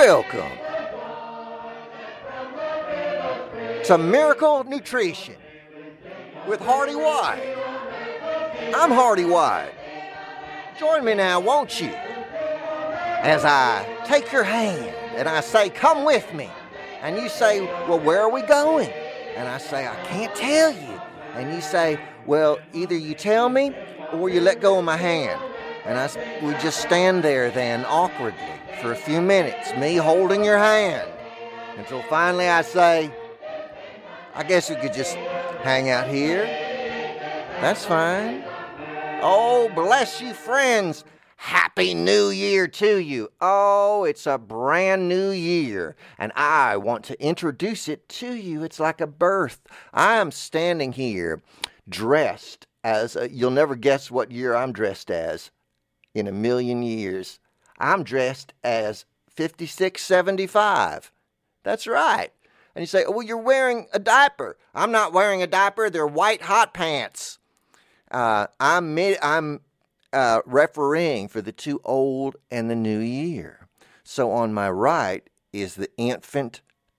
Welcome to Miracle Nutrition with Hardy White. I'm Hardy White. Join me now, won't you? As I take your hand and I say, come with me. And you say, well, where are we going? And I say, I can't tell you. And you say, well, either you tell me or you let go of my hand. And we just stand there then awkwardly for a few minutes, me holding your hand, until finally I say, I guess we could just hang out here. That's fine. Oh, bless you, friends. Happy New Year to you. Oh, it's a brand new year, and I want to introduce it to you. It's like a birth. I am standing here dressed as, you'll never guess what year I'm dressed as in a million years. I'm dressed as 5675. That's right. And you say, oh, well, you're wearing a diaper. I'm not wearing a diaper. They're white hot pants. I'm refereeing for the too old and the new year. So on my right is the infant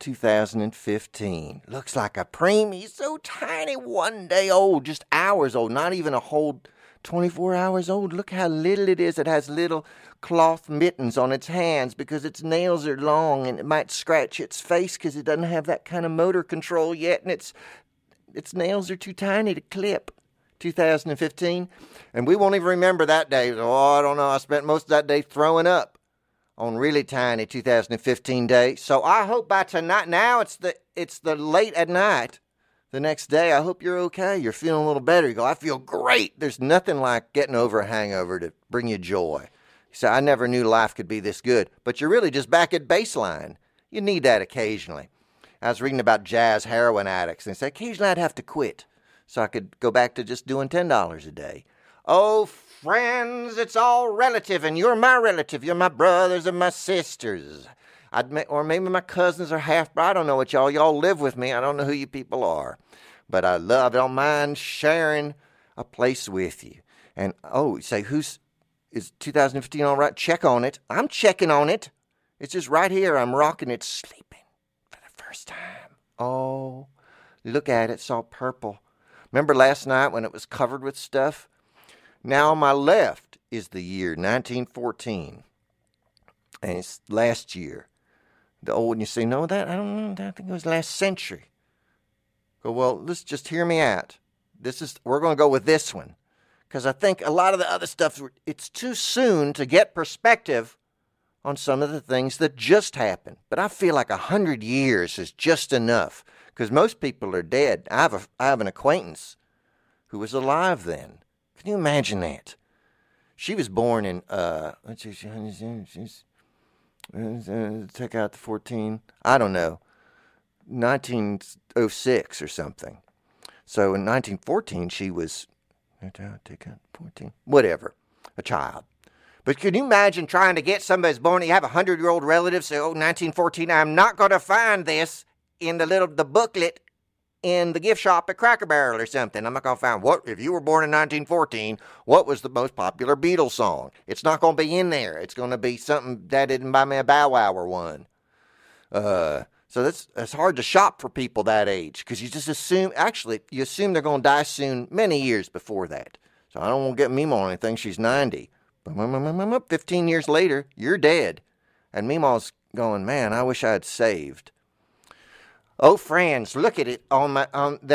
2015. Looks like a preemie. He's so tiny, 1 day old, just hours old, not even a whole 24 hours old. Look how little it is. It has little cloth mittens on its hands because its nails are long and it might scratch its face because it doesn't have that kind of motor control yet, and its nails are too tiny to clip. 2015, and we won't even remember that day. Oh, I don't know. I spent most of that day throwing up on really tiny 2015 day. So I hope by tonight, now it's the late at night, the next day, I hope you're okay. You're feeling a little better. You go, I feel great. There's nothing like getting over a hangover to bring you joy. So I never knew life could be this good, but you're really just back at baseline. You need that occasionally. I was reading about jazz heroin addicts, and they say occasionally I'd have to quit so I could go back to just doing $10 a day. Oh, friends, it's all relative, and you're my relative. You're my brothers and my sisters. Or maybe my cousins are half-brother. I don't know what y'all live with me. I don't know who you people are. But I don't mind sharing a place with you. And, oh, you say, is 2015 all right? Check on it. I'm checking on it. It's just right here. I'm rocking it, sleeping for the first time. Oh, look at it. It's all purple. Remember last night when it was covered with stuff? Now on my left is the year 1914. And it's last year. The old one, you say, no, I don't know. I think it was last century. Go, well, let's just hear me out. We're going to go with this one. Because I think a lot of the other stuff, it's too soon to get perspective on some of the things that just happened. But I feel like 100 years is just enough. Because most people are dead. I have an acquaintance who was alive then. Can you imagine that? She was born in, take out the 14, I don't know, 1906 or something. So in 1914, she was, take out 14, whatever, a child. But can you imagine trying to get somebody's born, you have a 100-year-old relative say, 1914, I'm not going to find this in the booklet in the gift shop at Cracker Barrel or something. I'm not going to find if you were born in 1914, what was the most popular Beatles song? It's not going to be in there. It's going to be something Dad didn't buy me a Bow Wow one. So it's hard to shop for people that age because you just assume they're going to die soon, many years before that. So I don't want to get Meemaw on anything. She's 90. 15 years later, you're dead. And Meemaw's going, man, I wish I had saved. Oh, friends, look at it on my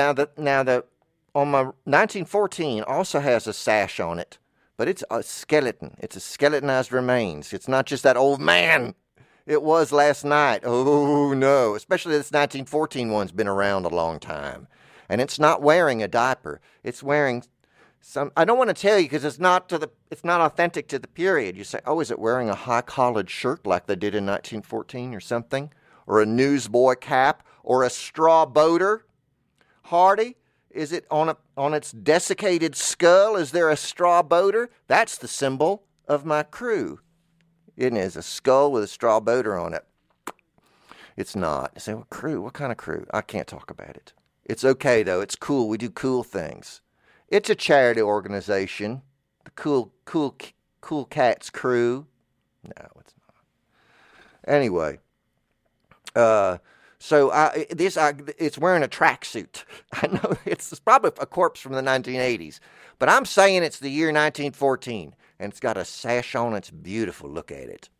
1914 also has a sash on it, but it's a skeleton. It's a skeletonized remains. It's not just that old man. It was last night. Oh no, especially this 1914 one's been around a long time, and it's not wearing a diaper. It's wearing some. I don't want to tell you because it's not authentic to the period. You say, oh, is it wearing a high collared shirt like they did in 1914 or something, or a newsboy cap? Or a straw boater? Hardy? Is it on its desiccated skull? Is there a straw boater? That's the symbol of my crew. It is a skull with a straw boater on it. It's not. You say, what crew? What kind of crew? I can't talk about it. It's okay, though. It's cool. We do cool things. It's a charity organization. The Cool Cats Crew. No, it's not. Anyway, it's wearing a tracksuit. I know it's probably a corpse from the 1980s, but I'm saying it's the year 1914, and it's got a sash on. It's beautiful. Look at it.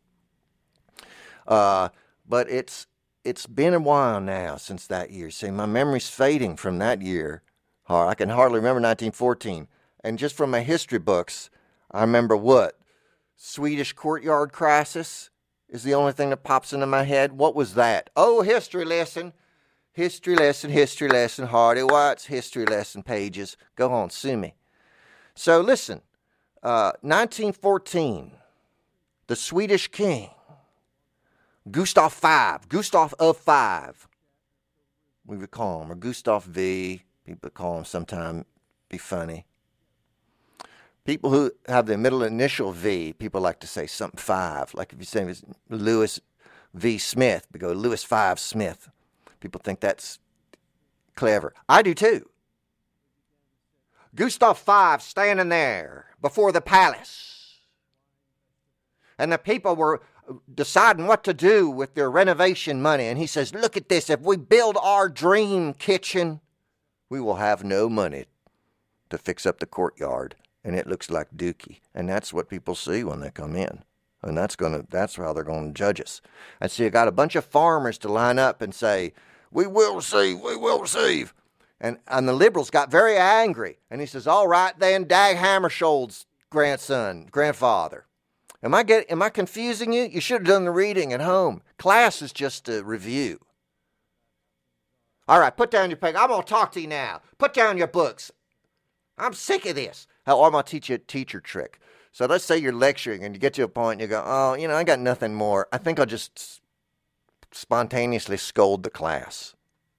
But it's been a while now since that year. See, my memory's fading from that year. I can hardly remember 1914. And just from my history books, I remember what? Swedish courtyard crisis is the only thing that pops into my head. What was that? Oh, history lesson. History lesson, history lesson. Hardy White's history lesson pages. Go on, sue me. So listen, 1914, the Swedish king, Gustav of Five, we would call him, or Gustav V. People call him sometime, be funny. People who have the middle initial V, people like to say something 5. Like if you say it's Lewis V. Smith, we go Lewis 5 Smith. People think that's clever. I do too. Gustav V standing there before the palace. And the people were deciding what to do with their renovation money. And he says, look at this. If we build our dream kitchen, we will have no money to fix up the courtyard. And it looks like dookie. And that's what people see when they come in. And that's how they're going to judge us. And so you got a bunch of farmers to line up and say, we will receive, we will receive. And the liberals got very angry. And he says, all right then, Dag Hammarskjöld's grandfather. Am I confusing you? You should have done the reading at home. Class is just a review. All right, put down your pen. I'm going to talk to you now. Put down your books. I'm sick of this. I'm going to teach you a teacher trick. So let's say you're lecturing and you get to a point and you go, oh, I got nothing more. I think I'll just spontaneously scold the class.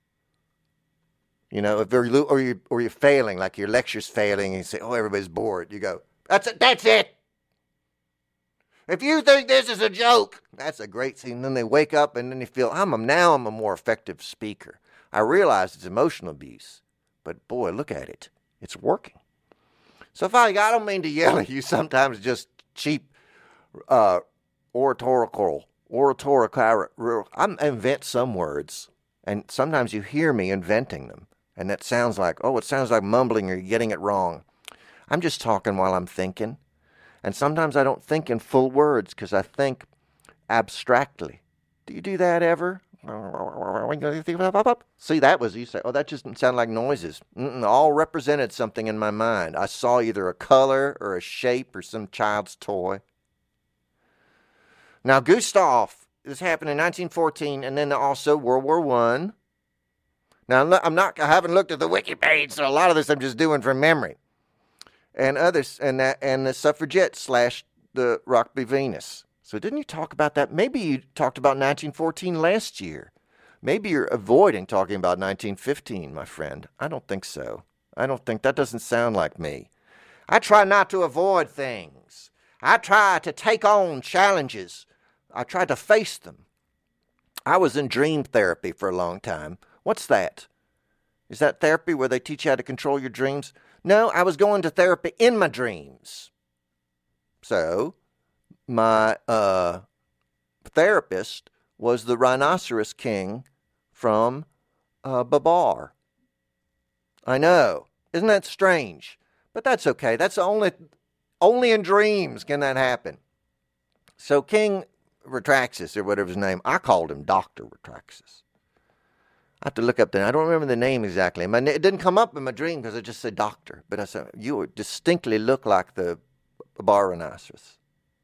If you're failing, like your lecture's failing, and you say, oh, everybody's bored. You go, that's it. If you think this is a joke, that's a great scene. Then they wake up and then they feel, I'm a more effective speaker. I realize it's emotional abuse, but boy, look at it. It's working. So, I don't mean to yell at you sometimes, just cheap oratorical. I invent some words, and sometimes you hear me inventing them, and that sounds like, it sounds like mumbling or you're getting it wrong. I'm just talking while I'm thinking, and sometimes I don't think in full words because I think abstractly. Do you do that ever? See, that was, you say, that just didn't sound like noises. All represented something in my mind. I saw either a color or a shape or some child's toy. Now, Gustav, this happened in 1914, and then also World War I. Now, I haven't looked at the wiki page, so a lot of this I'm just doing from memory. And others, and the suffragettes slashed the Rockby Venus. So didn't you talk about that? Maybe you talked about 1914 last year. Maybe you're avoiding talking about 1915, my friend. I don't think so. That doesn't sound like me. I try not to avoid things. I try to take on challenges. I try to face them. I was in dream therapy for a long time. What's that? Is that therapy where they teach you how to control your dreams? No, I was going to therapy in my dreams. So, my therapist was the rhinoceros king from Babar. I know. Isn't that strange? But that's okay. That's only in dreams can that happen. So King Retraxus, or whatever his name, I called him Dr. Retraxus. I have to look up the name. I don't remember the name exactly. It didn't come up in my dream because I just said doctor. But I said, you distinctly look like the Babar rhinoceros.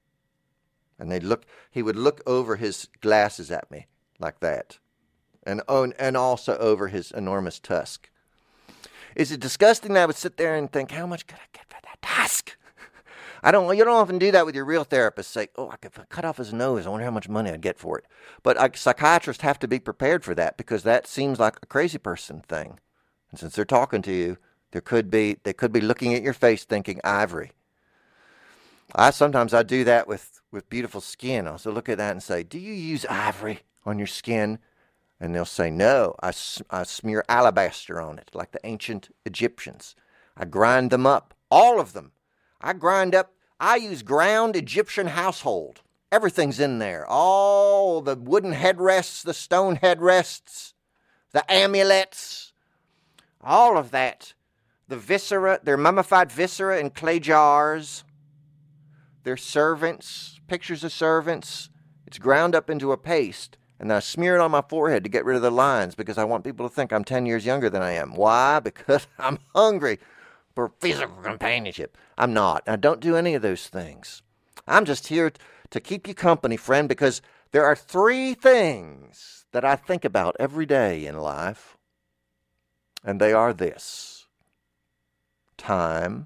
And he would look over his glasses at me like that. And also over his enormous tusk. Is it disgusting that I would sit there and think, how much could I get for that tusk? You don't often do that with your real therapist. Say, I could cut off his nose. I wonder how much money I'd get for it. But psychiatrists have to be prepared for that because that seems like a crazy person thing. And since they're talking to you, they could be looking at your face thinking ivory. Sometimes I do that with beautiful skin. I'll also look at that and say, do you use ivory on your skin? And they'll say, no, I smear alabaster on it like the ancient Egyptians. I grind them up, all of them. I use ground Egyptian household. Everything's in there. All the wooden headrests, the stone headrests, the amulets, all of that. The viscera, their mummified viscera in clay jars, their servants, pictures of servants. It's ground up into a paste, and I smear it on my forehead to get rid of the lines because I want people to think I'm 10 years younger than I am. Why? Because I'm hungry for physical companionship. I'm not. I don't do any of those things. I'm just here to keep you company, friend, because there are 3 things that I think about every day in life, and they are this: time,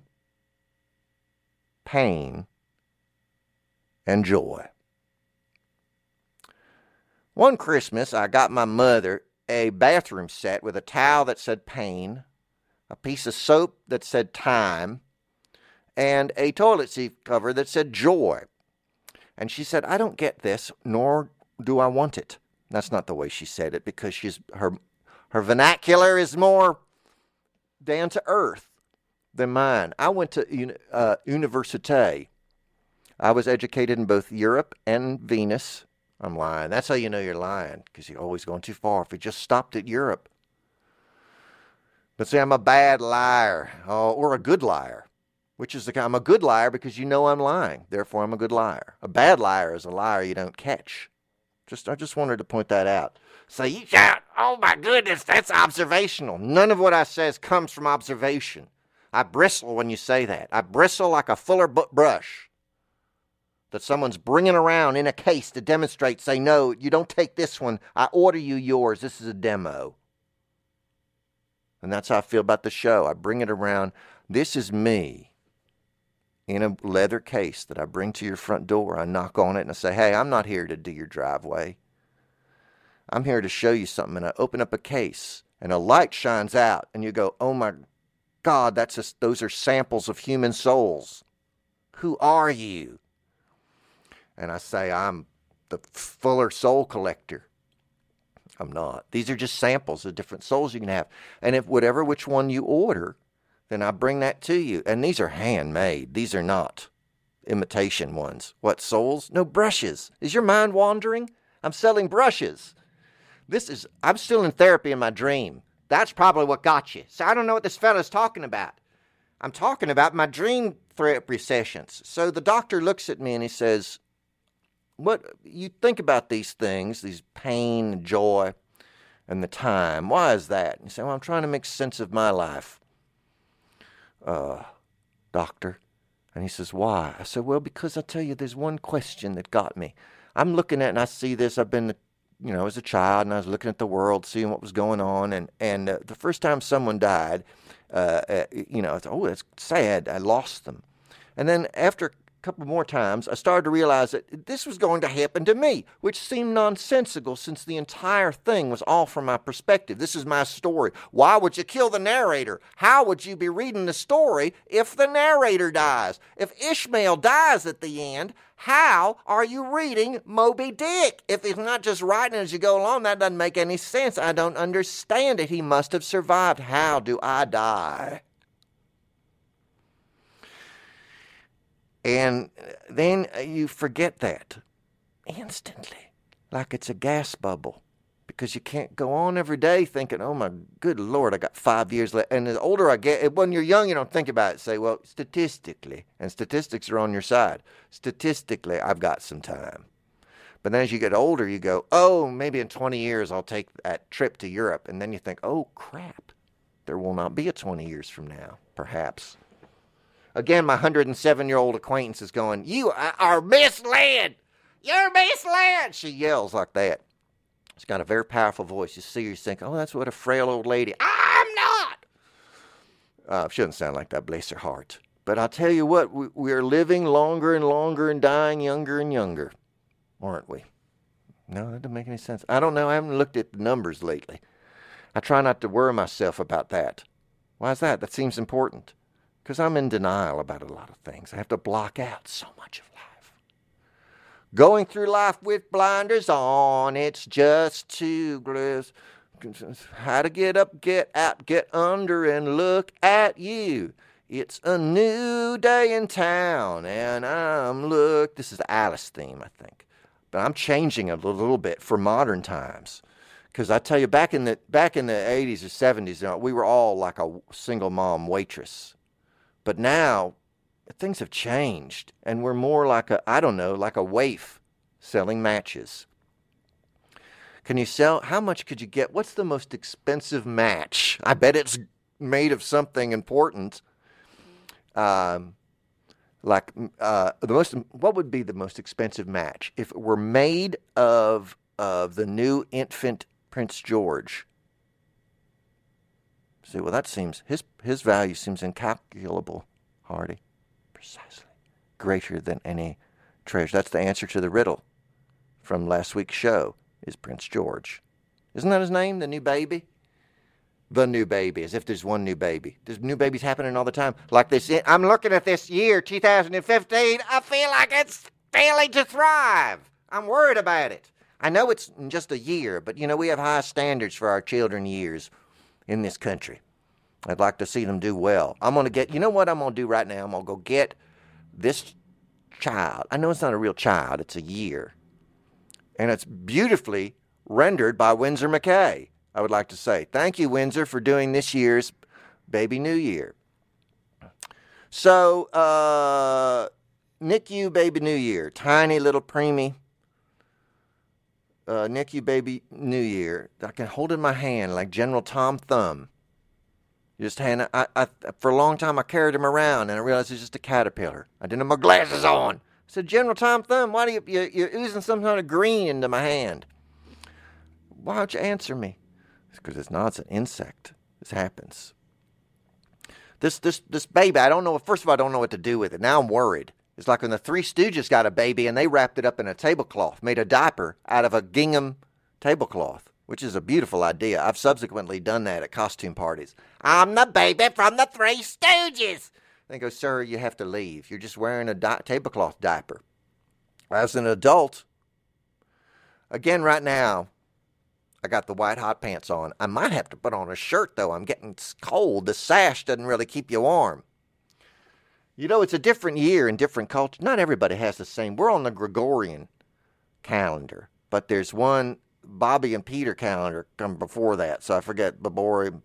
pain, and joy. One Christmas, I got my mother a bathroom set with a towel that said pain, a piece of soap that said time, and a toilet seat cover that said joy. And she said, I don't get this, nor do I want it. That's not the way she said it, because her vernacular is more down to earth than mine. I went to Université. I was educated in both Europe and Venus. I'm lying. That's how you know you're lying, because you're always going too far. If you just stopped at Europe. But see, I'm a bad liar, or a good liar, which is I'm a good liar because you know I'm lying. Therefore, I'm a good liar. A bad liar is a liar you don't catch. I just wanted to point that out. So you shout, oh my goodness, that's observational. None of what I says comes from observation. I bristle when you say that. I bristle like a Fuller brush that someone's bringing around in a case to demonstrate, say, no, you don't take this one. I order you yours. This is a demo. And that's how I feel about the show. I bring it around. This is me in a leather case that I bring to your front door. I knock on it and I say, hey, I'm not here to do your driveway. I'm here to show you something. And I open up a case and a light shines out and you go, oh my God, those are samples of human souls. Who are you? And I say, I'm the Fuller soul collector. I'm not. These are just samples of different souls you can have. And if which one you order, then I bring that to you. And these are handmade. These are not imitation ones. What, souls? No, brushes. Is your mind wandering? I'm selling brushes. I'm still in therapy in my dream. That's probably what got you. So I don't know what this fella's talking about. I'm talking about my dream therapy sessions. So the doctor looks at me and he says, what you think about these things, these pain, joy, and the time. Why is that? And you say, well, I'm trying to make sense of my life, doctor. And he says, why? I said, well, because I tell you, there's one question that got me. I'm looking at it and I see this. I've been, as a child, and I was looking at the world, seeing what was going on. And the first time someone died, I thought, oh, that's sad. I lost them. And then after couple more times, I started to realize that this was going to happen to me, which seemed nonsensical since the entire thing was all from my perspective. This is my story. Why would you kill the narrator? How would you be reading the story if the narrator dies? If Ishmael dies at the end, how are you reading Moby Dick? If he's not just writing as you go along, that doesn't make any sense. I don't understand it. He must have survived. How do I die? And then you forget that instantly, like it's a gas bubble, because you can't go on every day thinking, oh my good Lord, I got 5 years left. And the older I get, when you're young, you don't think about it. Say, well, statistically, and statistics are on your side. Statistically, I've got some time. But then as you get older, you go, oh, maybe in 20 years I'll take that trip to Europe. And then you think, oh crap, there will not be a 20 years from now, perhaps. Again, my 107-year-old acquaintance is going, you are misled. You're misled. She yells like that. She's got a very powerful voice. You see her, you think, oh, that's what a frail old lady. I'm not. She doesn't sound like that, bless her heart. But I'll tell you what, we are living longer and longer and dying younger and younger, aren't we? No, that doesn't make any sense. I don't know. I haven't looked at the numbers lately. I try not to worry myself about that. Why is that? That seems important. Because I'm in denial about a lot of things. I have to block out so much of life. Going through life with blinders on, it's just too gross. How to get up, get out, get under, and look at you. It's a new day in town, and this is the Alice theme, I think. But I'm changing it a little bit for modern times. Because I tell you, back in the 80s or 70s, we were all like a single mom waitress. But now, things have changed, and we're more like like a waif selling matches. How much could you get? What's the most expensive match? I bet it's made of something important. What would be the most expensive match if it were made of the new infant Prince George? See, well, that seems his value seems incalculable, Hardy. Precisely, greater than any treasure. That's the answer to the riddle from last week's show. Is Prince George? Isn't that his name? The new baby. The new baby, as if there's one new baby. There's new babies happening all the time. Like this, I'm looking at this year, 2015. I feel like it's failing to thrive. I'm worried about it. I know it's just a year, but we have high standards for our children years in this country. I'd like to see them do well. I'm going to get, what I'm going to do right now? I'm going to go get this child. I know it's not a real child. It's a year. And it's beautifully rendered by Winsor McKay. I would like to say thank you, Windsor, for doing this year's Baby New Year. So, NICU Baby New Year, tiny little preemie NICU Baby New Year. I can hold in my hand like General Tom Thumb. For a long time I carried him around, and I realized it's just a caterpillar. I didn't have my glasses on. I said, General Tom Thumb, why do you're oozing some kind of green into my hand? Why don't you answer me? Because it's not an insect. This happens. This baby, I don't know. First of all, I don't know what to do with it. Now I'm worried. It's like when the Three Stooges got a baby and they wrapped it up in a tablecloth, made a diaper out of a gingham tablecloth, which is a beautiful idea. I've subsequently done that at costume parties. I'm the baby from the Three Stooges. They go, sir, you have to leave. You're just wearing a tablecloth diaper. As an adult, again, right now, I got the white hot pants on. I might have to put on a shirt, though. I'm getting cold. The sash doesn't really keep you warm. It's a different year in different cultures. Not everybody has the same. We're on the Gregorian calendar, but there's one Bobby and Peter calendar come before that. So I forget Baborian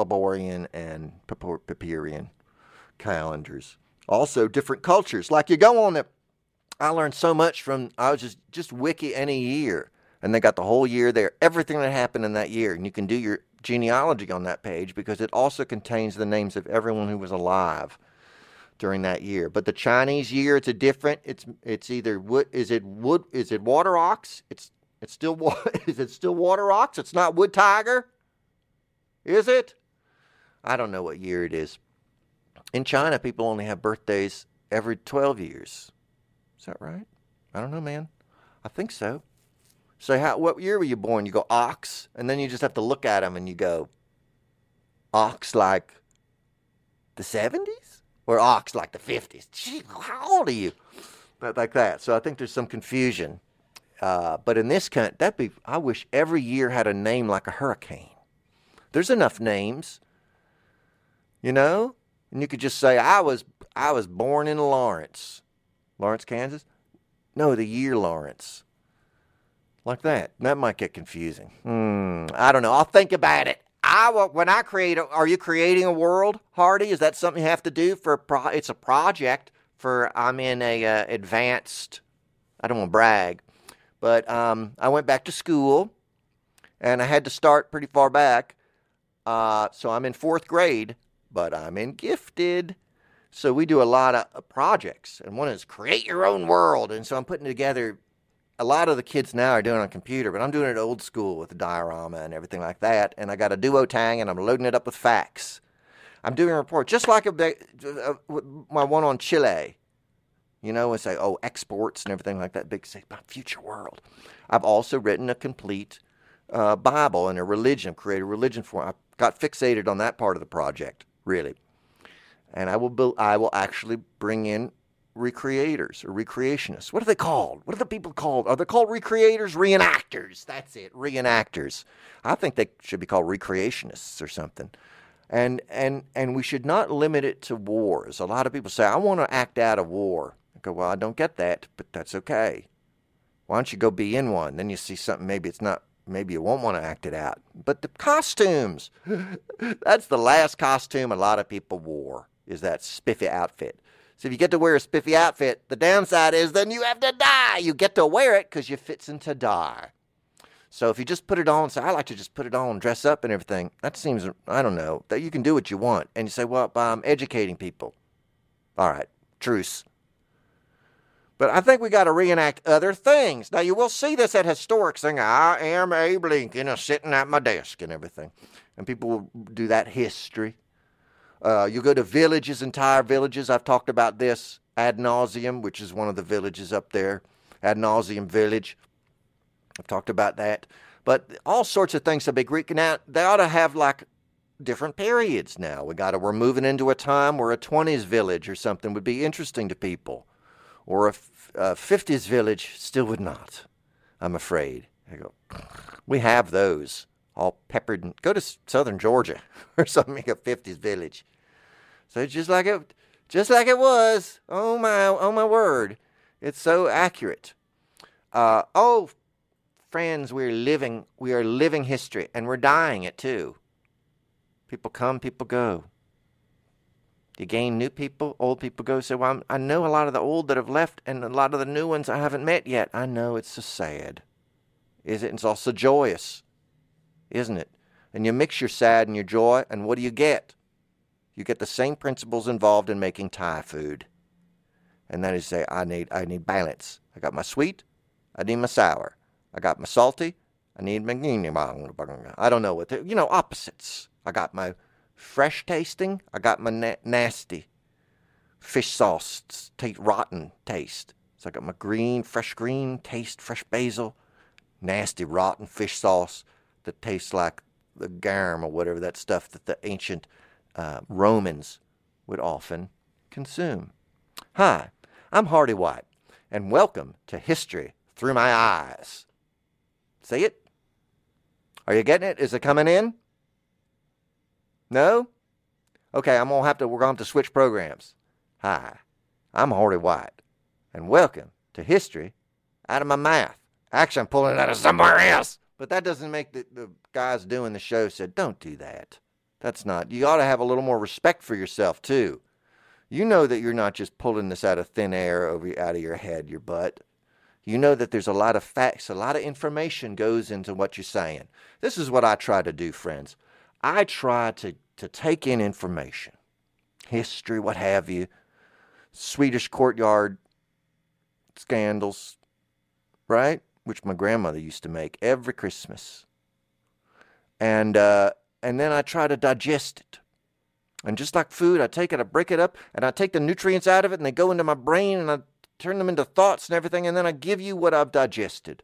and Peperian calendars. Also different cultures. Like you go on I learned so much from, I was just wiki any year. And they got the whole year there, everything that happened in that year. And you can do your genealogy on that page because it also contains the names of everyone who was alive during that year. But the Chinese year, it's either is it water ox? Is it still water ox? It's not wood tiger? Is it? I don't know what year it is. In China, people only have birthdays every 12 years. Is that right? I don't know, man. I think so. Say, what year were you born? You go, ox, and then you just have to look at them and you go, ox like the 70s? Or ox like the 50s? Gee, how old are you? Like that. So I think there's some confusion. But in this country, I wish every year had a name like a hurricane. There's enough names, and you could just say, I was born in Lawrence, Kansas? No, the year Lawrence. Like that. That might get confusing. I don't know. I'll think about it. Are you creating a world, Hardy? Is that something you have to do it's a project I'm in a advanced, I don't want to brag, but I went back to school and I had to start pretty far back. So I'm in 4th grade, but I'm in gifted. So we do a lot of projects, and one is create your own world. And so I'm putting together. A lot of the kids now are doing it on computer, but I'm doing it old school with the diorama and everything like that. And I got a duotang, and I'm loading it up with facts. I'm doing a report, just like my one on Chile. And say, exports and everything like that. Big say about future world. I've also written a complete Bible and a religion, create a religion for it. I got fixated on that part of the project, really. And I will actually bring in recreators or recreationists. What are they called? What are the people called? Are they called recreators? Reenactors. That's it. Reenactors. I think they should be called recreationists or something. And we should not limit it to wars. A lot of people say, I want to act out of war. I go, well, I don't get that, but that's okay. Why don't you go be in one? Then you see something, maybe you won't want to act it out. But the costumes, that's the last costume a lot of people wore, is that spiffy outfit. So if you get to wear a spiffy outfit, the downside is then you have to die. You get to wear it because you fixing to die. So if you just put it on, say, I like to just put it on, dress up and everything, that seems, I don't know, that you can do what you want. And you say, well, I'm educating people. All right, truce. But I think we got to reenact other things. Now, you will see this at historic thing. I am Abe Lincoln, sitting at my desk and everything. And people will do that history. You go to villages, entire villages. I've talked about this ad nauseum, which is one of the villages up there. Ad nauseum village. I've talked about that. But all sorts of things to be Greek. Now, they ought to have like different periods now. We're moving into a time where a 20s village or something would be interesting to people. Or a 50s village still would not, I'm afraid. I go, we have those all peppered. Go to southern Georgia or something, make a 50s village. So just like it was. Oh my word. It's so accurate. Friends, we are living history, and we're dying it too. People come, people go. You gain new people, old people go. Say, well, I know a lot of the old that have left, and a lot of the new ones I haven't met yet. I know, it's so sad. Is it? It's also joyous, isn't it? And you mix your sad and your joy, and what do you get? You get the same principles involved in making Thai food. And that is say, I need balance. I got my sweet, I need my sour. I got my salty, I need my, I don't know what, opposites. I got my fresh tasting, I got my nasty fish sauce, rotten taste. So I got my fresh green taste, fresh basil, nasty rotten fish sauce that tastes like the garum or whatever, that stuff that the ancient Romans would often consume. Hi, I'm Hardy White, and welcome to History Through My Eyes. See it? Are you getting it? Is it coming in? No? Okay, we're going to have to switch programs. Hi, I'm Hardy White, and welcome to History Out of My Mouth. Actually, I'm pulling it out of somewhere else. But that doesn't make the guys doing the show said, don't do that. That's not. You ought to have a little more respect for yourself, too. You know that you're not just pulling this out of thin air out of your head, your butt. You know that there's a lot of facts, a lot of information goes into what you're saying. This is what I try to do, friends. I try to take in information, history, what have you, Swedish courtyard scandals, right? Which my grandmother used to make every Christmas. And then I try to digest it. And just like food, I take it, I break it up, and I take the nutrients out of it, and they go into my brain, and I turn them into thoughts and everything, and then I give you what I've digested.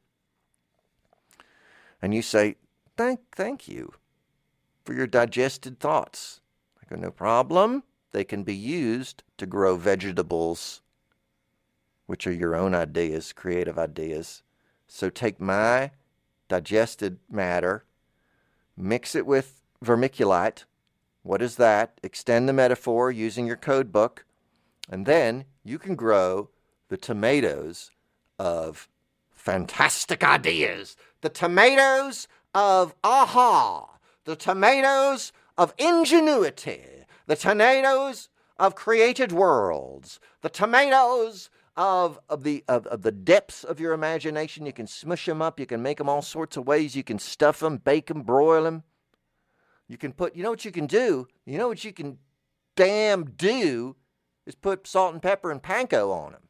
And you say, thank you for your digested thoughts. I go, no problem. They can be used to grow vegetables, which are your own ideas, creative ideas. So take my digested matter, mix it with vermiculite. What is that? Extend the metaphor using your code book, and then you can grow the tomatoes of fantastic ideas, the tomatoes of aha, the tomatoes of ingenuity, the tomatoes of created worlds, the tomatoes of the depths of your imagination. You can smush them up. You can make them all sorts of ways. You can stuff them, bake them, broil them. You can put, you know what you can do? You know what you can damn do is put salt and pepper and panko on them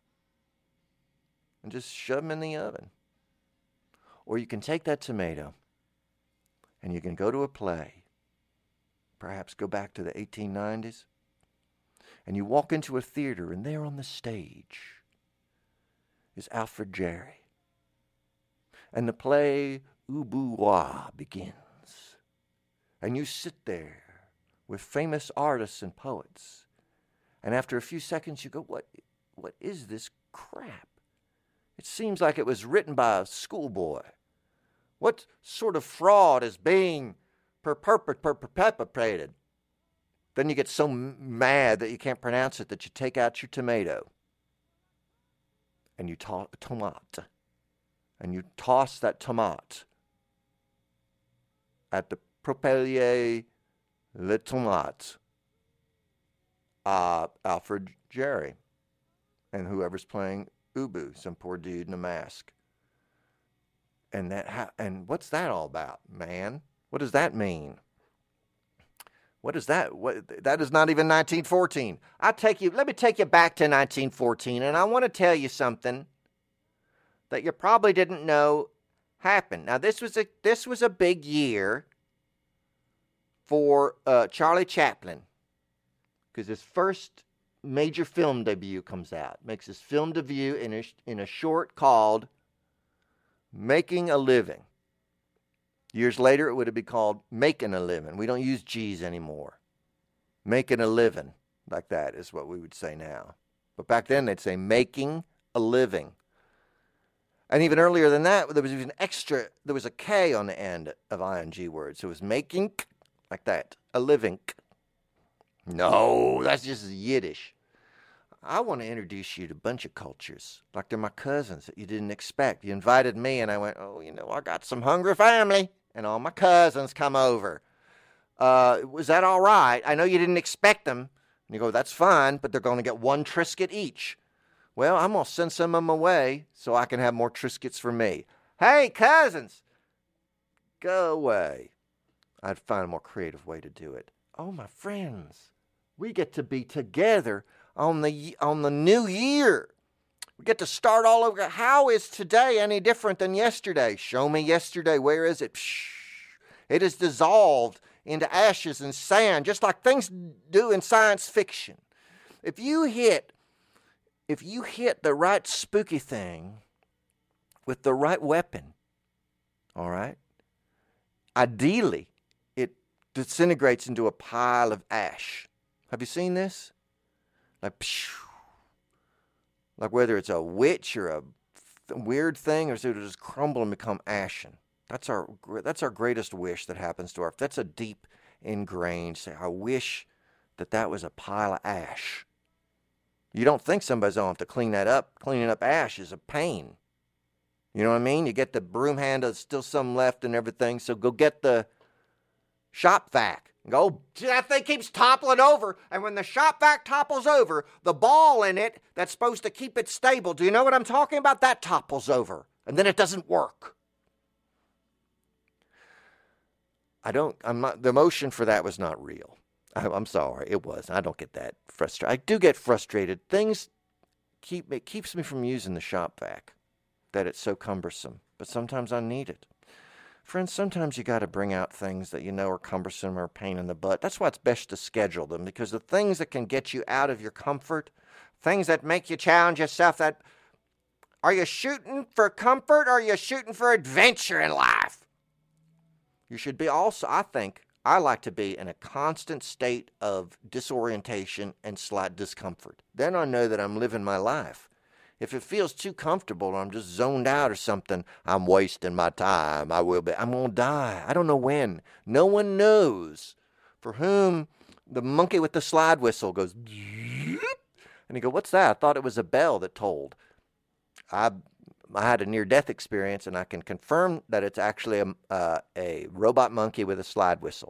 and just shove them in the oven. Or you can take that tomato and you can go to a play, perhaps go back to the 1890s, and you walk into a theater, and there on the stage is Alfred Jarry. And the play Ubu begins. And you sit there with famous artists and poets. And after a few seconds you go, what is this crap? It seems like it was written by a schoolboy. What sort of fraud is being perpetrated? Then you get so mad that you can't pronounce it that you take out your tomato and you tomate, and you toss that tomate at the propelier le tomate, Alfred Jerry, and whoever's playing Ubu, some poor dude in a mask. And what's that all about, man? What does that mean? What is that? That is not even 1914. Let me take you back to 1914, and I want to tell you something that you probably didn't know happened. Now, this was a big year for Charlie Chaplin, because his first major film debut comes out. Makes his film debut in a short called Making a Living. Years later, it would have been called Making a Living. We don't use G's anymore. Making a living, like that, is what we would say now. But back then, they'd say Making a Living. And even earlier than that, there was a K on the end of ing words. So it was making, like that, a living. No, that's just Yiddish. I want to introduce you to a bunch of cultures, like they're my cousins that you didn't expect. You invited me, and I went, I got some hungry family, and all my cousins come over. Was that all right? I know you didn't expect them. And you go, that's fine, but they're going to get one Triscuit each. Well, I'm going to send some of them away so I can have more Triscuits for me. Hey, cousins, go away. I'd find a more creative way to do it. Oh, my friends, we get to be together on the new year. We get to start all over. How is today any different than yesterday? Show me yesterday. Where is it? Psh, it is dissolved into ashes and sand, just like things do in science fiction. If you hit the right spooky thing with the right weapon, all right, ideally, it disintegrates into a pile of ash. Have you seen this? Like whether it's a witch or a weird thing, or so it'll just crumble and become ashen. That's our greatest wish that happens to our. That's a deep ingrained. Say, I wish that was a pile of ash. You don't think somebody's going to have to clean that up. Cleaning up ash is a pain. You know what I mean? You get the broom handle, there's still some left and everything. So go get the shop vac. Go, that thing keeps toppling over, and when the shop vac topples over, the ball in it that's supposed to keep it stable, do you know what I'm talking about? That topples over, and then it doesn't work. The emotion for that was not real. I'm sorry, it was. I don't get that frustrated. I do get frustrated. It keeps me from using the shop vac, that it's so cumbersome, but sometimes I need it. Friends, sometimes you got to bring out things that you know are cumbersome or a pain in the butt. That's why it's best to schedule them, because the things that can get you out of your comfort, things that make you challenge yourself, are you shooting for comfort or are you shooting for adventure in life? You should be also, I like to be in a constant state of disorientation and slight discomfort. Then I know that I'm living my life. If it feels too comfortable or I'm just zoned out or something, I'm wasting my time. I'm going to die. I don't know when. No one knows for whom the monkey with the slide whistle goes, and you go, what's that? I thought it was a bell that tolled. I had a near-death experience, and I can confirm that it's actually a robot monkey with a slide whistle.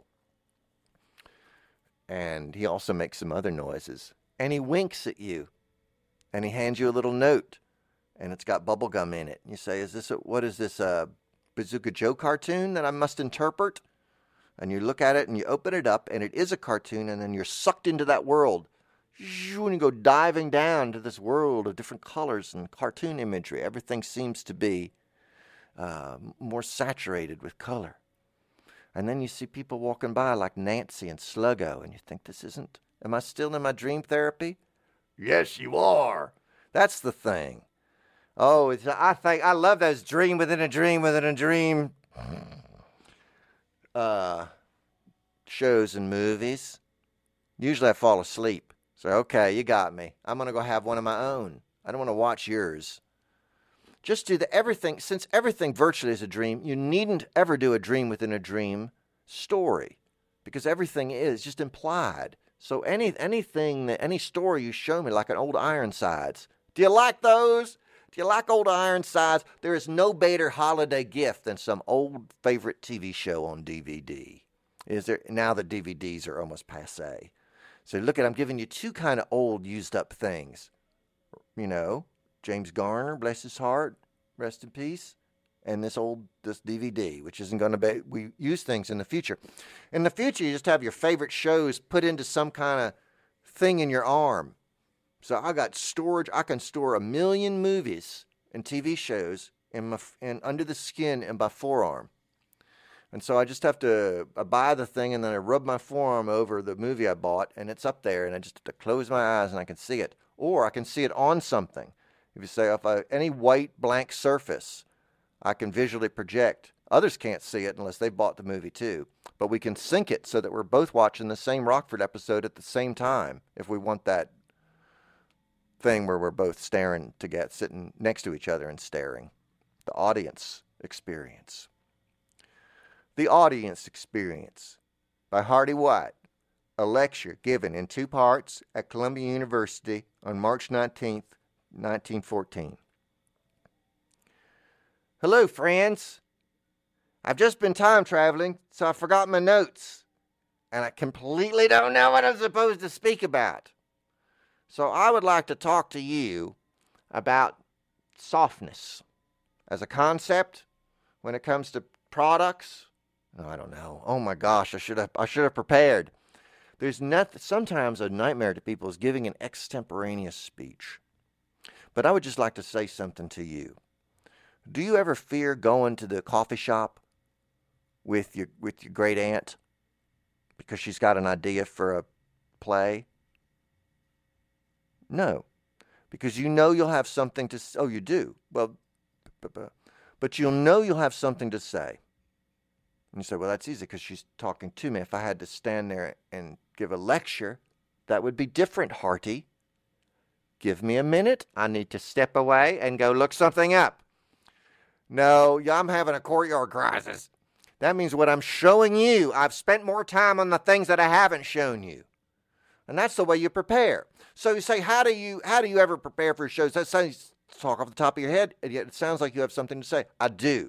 And he also makes some other noises. And he winks at you. And he hands you a little note, and it's got bubble gum in it. And you say, what is this, a Bazooka Joe cartoon that I must interpret? And you look at it, and you open it up, and it is a cartoon, and then you're sucked into that world. When you go diving down to this world of different colors and cartoon imagery, everything seems to be more saturated with color. And then you see people walking by like Nancy and Sluggo, and you think, am I still in my dream therapy? Yes, you are. That's the thing. Oh, I love those dream within a dream within a dream shows and movies. Usually I fall asleep. So, okay, you got me. I'm going to go have one of my own. I don't want to watch yours. Just do everything. Since everything virtually is a dream, you needn't ever do a dream within a dream story, because everything is just implied. So any story you show me, like an old Ironsides, do you like those? Do you like old Ironsides? There is no better holiday gift than some old favorite TV show on DVD. Is there? Now the DVDs are almost passé. So look I'm giving you two kind of old, used up things. You know, James Garner, bless his heart, rest in peace, and this DVD, which isn't going to be, we use things in the future. In the future, you just have your favorite shows put into some kind of thing in your arm. So I got storage. I can store 1 million movies and TV shows in under the skin in my forearm. And so I just have to buy the thing, and then I rub my forearm over the movie I bought, and it's up there, and I just have to close my eyes and I can see it. Or I can see it on something. If you say, any white blank surface, I can visually project. Others can't see it unless they bought the movie too. But we can sync it so that we're both watching the same Rockford episode at the same time if we want that thing where we're both staring together, sitting next to each other and staring. The audience experience. The Audience Experience by Hardy White, a lecture given in 2 parts at Columbia University on March 19th, 1914. Hello, friends. I've just been time traveling, so I forgot my notes, and I completely don't know what I'm supposed to speak about. So I would like to talk to you about softness as a concept when it comes to products. No, I don't know. Oh my gosh, I should have prepared. There's nothing. Sometimes a nightmare to people is giving an extemporaneous speech. But I would just like to say something to you. Do you ever fear going to the coffee shop with your great aunt because she's got an idea for a play? No, because you know you'll have something to. Oh, you do. Well, but you'll know you'll have something to say. And you say, well, that's easy because she's talking to me. If I had to stand there and give a lecture, that would be different, Hearty. Give me a minute. I need to step away and go look something up. No, I'm having a courtyard crisis. That means what I'm showing you, I've spent more time on the things that I haven't shown you. And that's the way you prepare. So you say, how do you ever prepare for shows? That sounds talk off the top of your head, and yet it sounds like you have something to say. I do.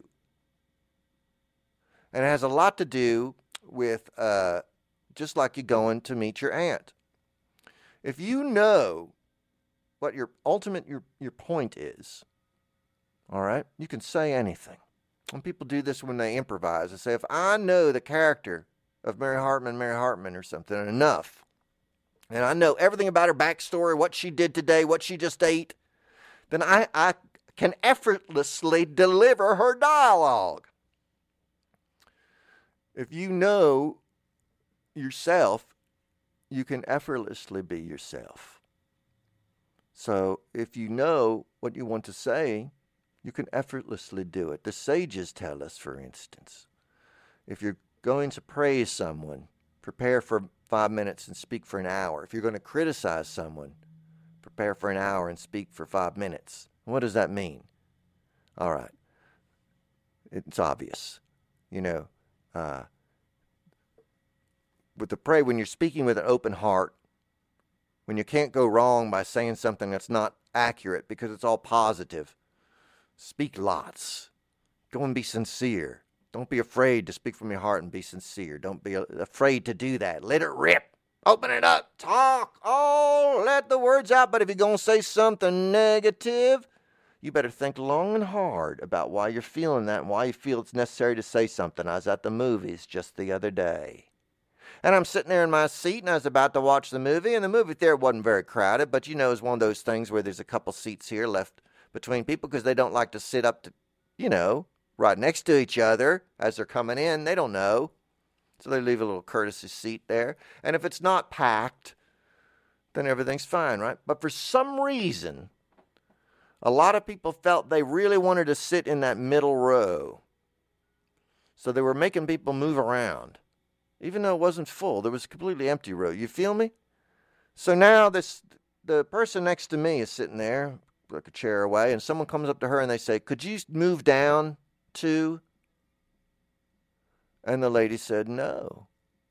And it has a lot to do with just like you going to meet your aunt. If you know what your point is, all right, you can say anything. And people do this when they improvise. They say, if I know the character of Mary Hartman or something enough, and I know everything about her backstory, what she did today, what she just ate, then I can effortlessly deliver her dialogue. If you know yourself, you can effortlessly be yourself. So if you know what you want to say, you can effortlessly do it. The sages tell us, for instance, if you're going to praise someone, prepare for 5 minutes and speak for an hour. If you're going to criticize someone, prepare for an hour and speak for 5 minutes. What does that mean? All right. It's obvious. With the pray, when you're speaking with an open heart, when you can't go wrong by saying something that's not accurate because it's all positive, speak lots. Go and be sincere. Don't be afraid to speak from your heart and be sincere. Don't be afraid to do that. Let it rip. Open it up. Talk. Oh, let the words out. But if you're going to say something negative, you better think long and hard about why you're feeling that and why you feel it's necessary to say something. I was at the movies just the other day. And I'm sitting there in my seat, and I was about to watch the movie, and the movie theater wasn't very crowded, but it's one of those things where there's a couple seats here left between people because they don't like to sit up to, right next to each other as they're coming in. They don't know. So they leave a little courtesy seat there. And if it's not packed, then everything's fine, right? But for some reason, a lot of people felt they really wanted to sit in that middle row. So they were making people move around. Even though it wasn't full, there was a completely empty row. You feel me? So now the person next to me is sitting there, like a chair away, and someone comes up to her and they say, could you move down too? And the lady said, no,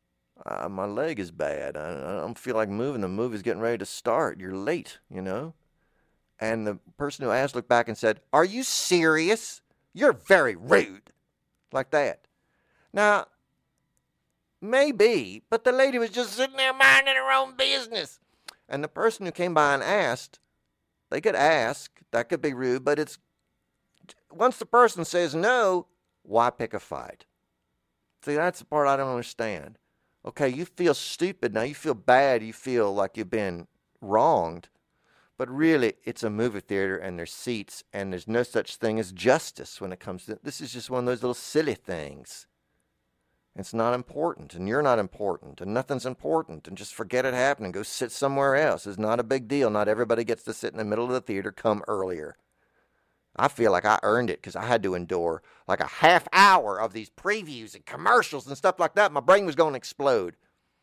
My leg is bad. I don't feel like moving. The movie's getting ready to start. You're late, you know? And the person who asked looked back and said, are you serious? You're very rude. Like that. Now, maybe, but the lady was just sitting there minding her own business. And the person who came by and asked, they could ask, that could be rude, but it's, once the person says no, why pick a fight? See, that's the part I don't understand. Okay, you feel stupid now, you feel bad, you feel like you've been wronged, but really it's a movie theater and there's seats and there's no such thing as justice when it comes to, this is just one of those little silly things. It's not important, and you're not important, and nothing's important, and just forget it happened and go sit somewhere else. It's not a big deal. Not everybody gets to sit in the middle of the theater. Come earlier. I feel like I earned it because I had to endure like a half hour of these previews and commercials and stuff like that. My brain was going to explode.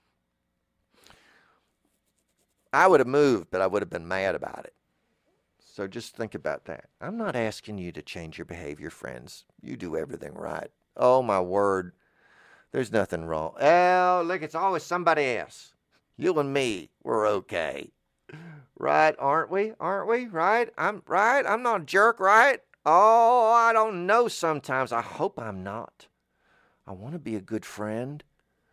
I would have moved, but I would have been mad about it. So just think about that. I'm not asking you to change your behavior, friends. You do everything right. Oh, my word. There's nothing wrong. Oh, look, it's always somebody else. You and me, we're okay. Right, aren't we? Aren't we? Right? I'm not a jerk, right? Oh, I don't know sometimes. I hope I'm not. I want to be a good friend.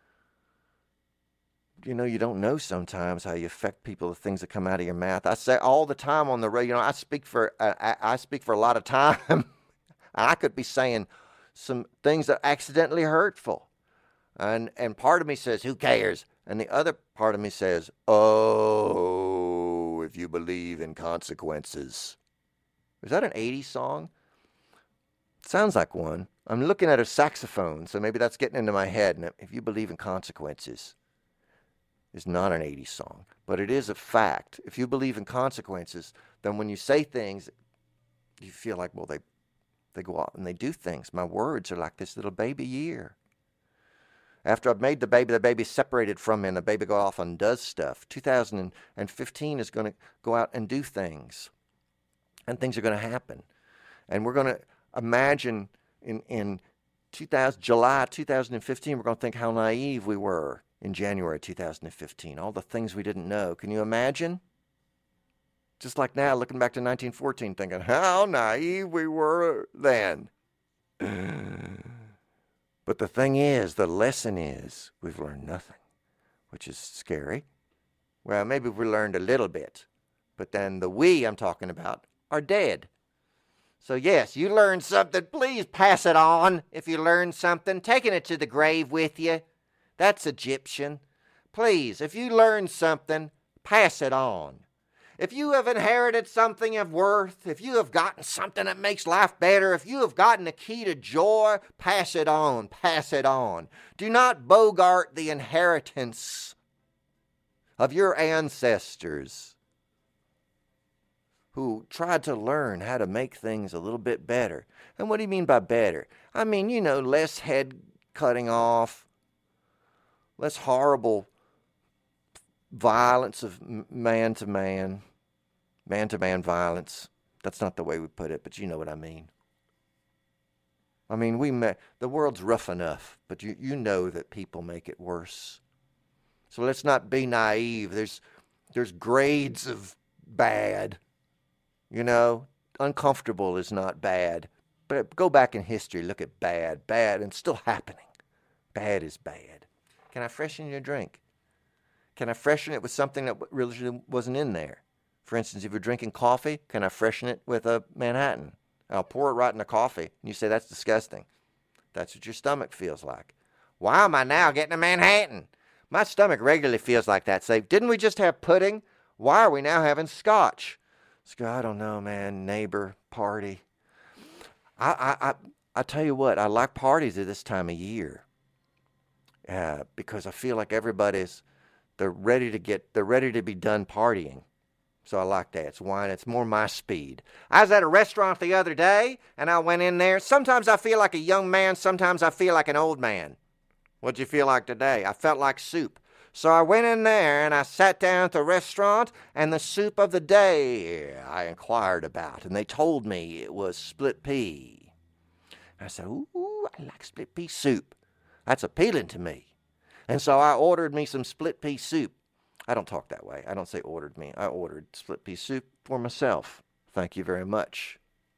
You know, you don't know sometimes how you affect people, the things that come out of your mouth. I say all the time on the radio, I speak for a lot of time. I could be saying some things that are accidentally hurtful. And part of me says, who cares? And the other part of me says, oh, if you believe in consequences. Is that an 80s song? Sounds like one. I'm looking at a saxophone, so maybe that's getting into my head. And if you believe in consequences, it's not an 80s song. But it is a fact. If you believe in consequences, then when you say things, you feel like, well, they go out and they do things. My words are like this little baby ear. After I've made the baby's separated from me, and the baby goes off and does stuff. 2015 is going to go out and do things. And things are going to happen. And we're going to imagine in July 2015, we're going to think how naive we were in January 2015. All the things we didn't know. Can you imagine? Just like now, looking back to 1914, thinking how naive we were then. But the thing is, the lesson is, we've learned nothing, which is scary. Well, maybe we learned a little bit, but then the we I'm talking about are dead. So yes, you learned something, please pass it on. If you learned something, taking it to the grave with you. That's Egyptian. Please, if you learned something, pass it on. If you have inherited something of worth, if you have gotten something that makes life better, if you have gotten the key to joy, pass it on, pass it on. Do not bogart the inheritance of your ancestors who tried to learn how to make things a little bit better. And what do you mean by better? I mean, less head cutting off, less horrible violence of man-to-man violence. That's not the way we put it, but you know what I mean. I mean, the world's rough enough, but you know that people make it worse. So let's not be naive. There's grades of bad. Uncomfortable is not bad. But go back in history, look at bad, and still happening. Bad is bad. Can I freshen your drink? Can I freshen it with something that really wasn't in there? For instance, if you're drinking coffee, can I freshen it with a Manhattan? I'll pour it right in the coffee, and you say, that's disgusting. That's what your stomach feels like. Why am I now getting a Manhattan? My stomach regularly feels like that. Say, didn't we just have pudding? Why are we now having scotch? I don't know, man. Neighbor, party. I tell you what, I like parties at this time of year. Because I feel like they're ready to be done partying. So I like that. It's wine. It's more my speed. I was at a restaurant the other day, and I went in there. Sometimes I feel like a young man. Sometimes I feel like an old man. What'd you feel like today? I felt like soup. So I went in there, and I sat down at the restaurant, and the soup of the day I inquired about, and they told me it was split pea. I said, ooh, I like split pea soup. That's appealing to me. And so I ordered me some split pea soup. I don't talk that way. I don't say ordered me. I ordered split pea soup for myself. Thank you very much.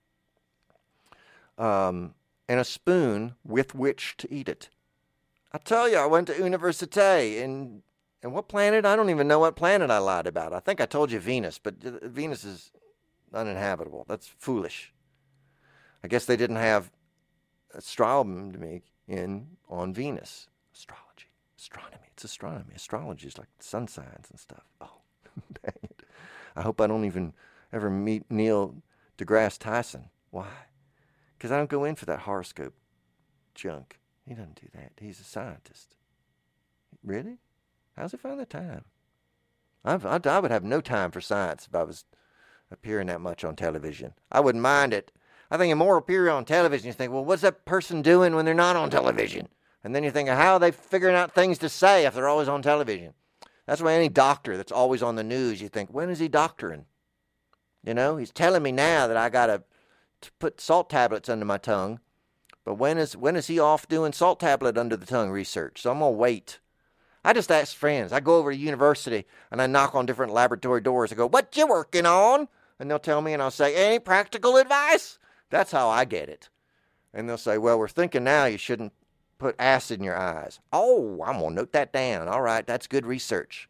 And a spoon with which to eat it. I tell you, I went to Université, and what planet? I don't even know what planet I lied about. I think I told you Venus, but Venus is uninhabitable. That's foolish. I guess they didn't have astronomy on Venus. Astronomy. It's astronomy. Astrology is like sun signs and stuff. Oh, dang it. I hope I don't even ever meet Neil deGrasse Tyson. Why? Because I don't go in for that horoscope junk. He doesn't do that. He's a scientist. Really? How's he find the time? I would have no time for science if I was appearing that much on television. I wouldn't mind it. I think the more appear on television, you think, well, what's that person doing when they're not on television? And then you think, how are they figuring out things to say if they're always on television? That's why any doctor that's always on the news, you think, when is he doctoring? You know, he's telling me now that I got to put salt tablets under my tongue. But when is he off doing salt tablet under the tongue research? So I'm going to wait. I just ask friends. I go over to university and I knock on different laboratory doors. I go, what you working on? And they'll tell me and I'll say, any practical advice? That's how I get it. And they'll say, well, we're thinking now you shouldn't put acid in your eyes. Oh, I'm going to note that down. All right, that's good research.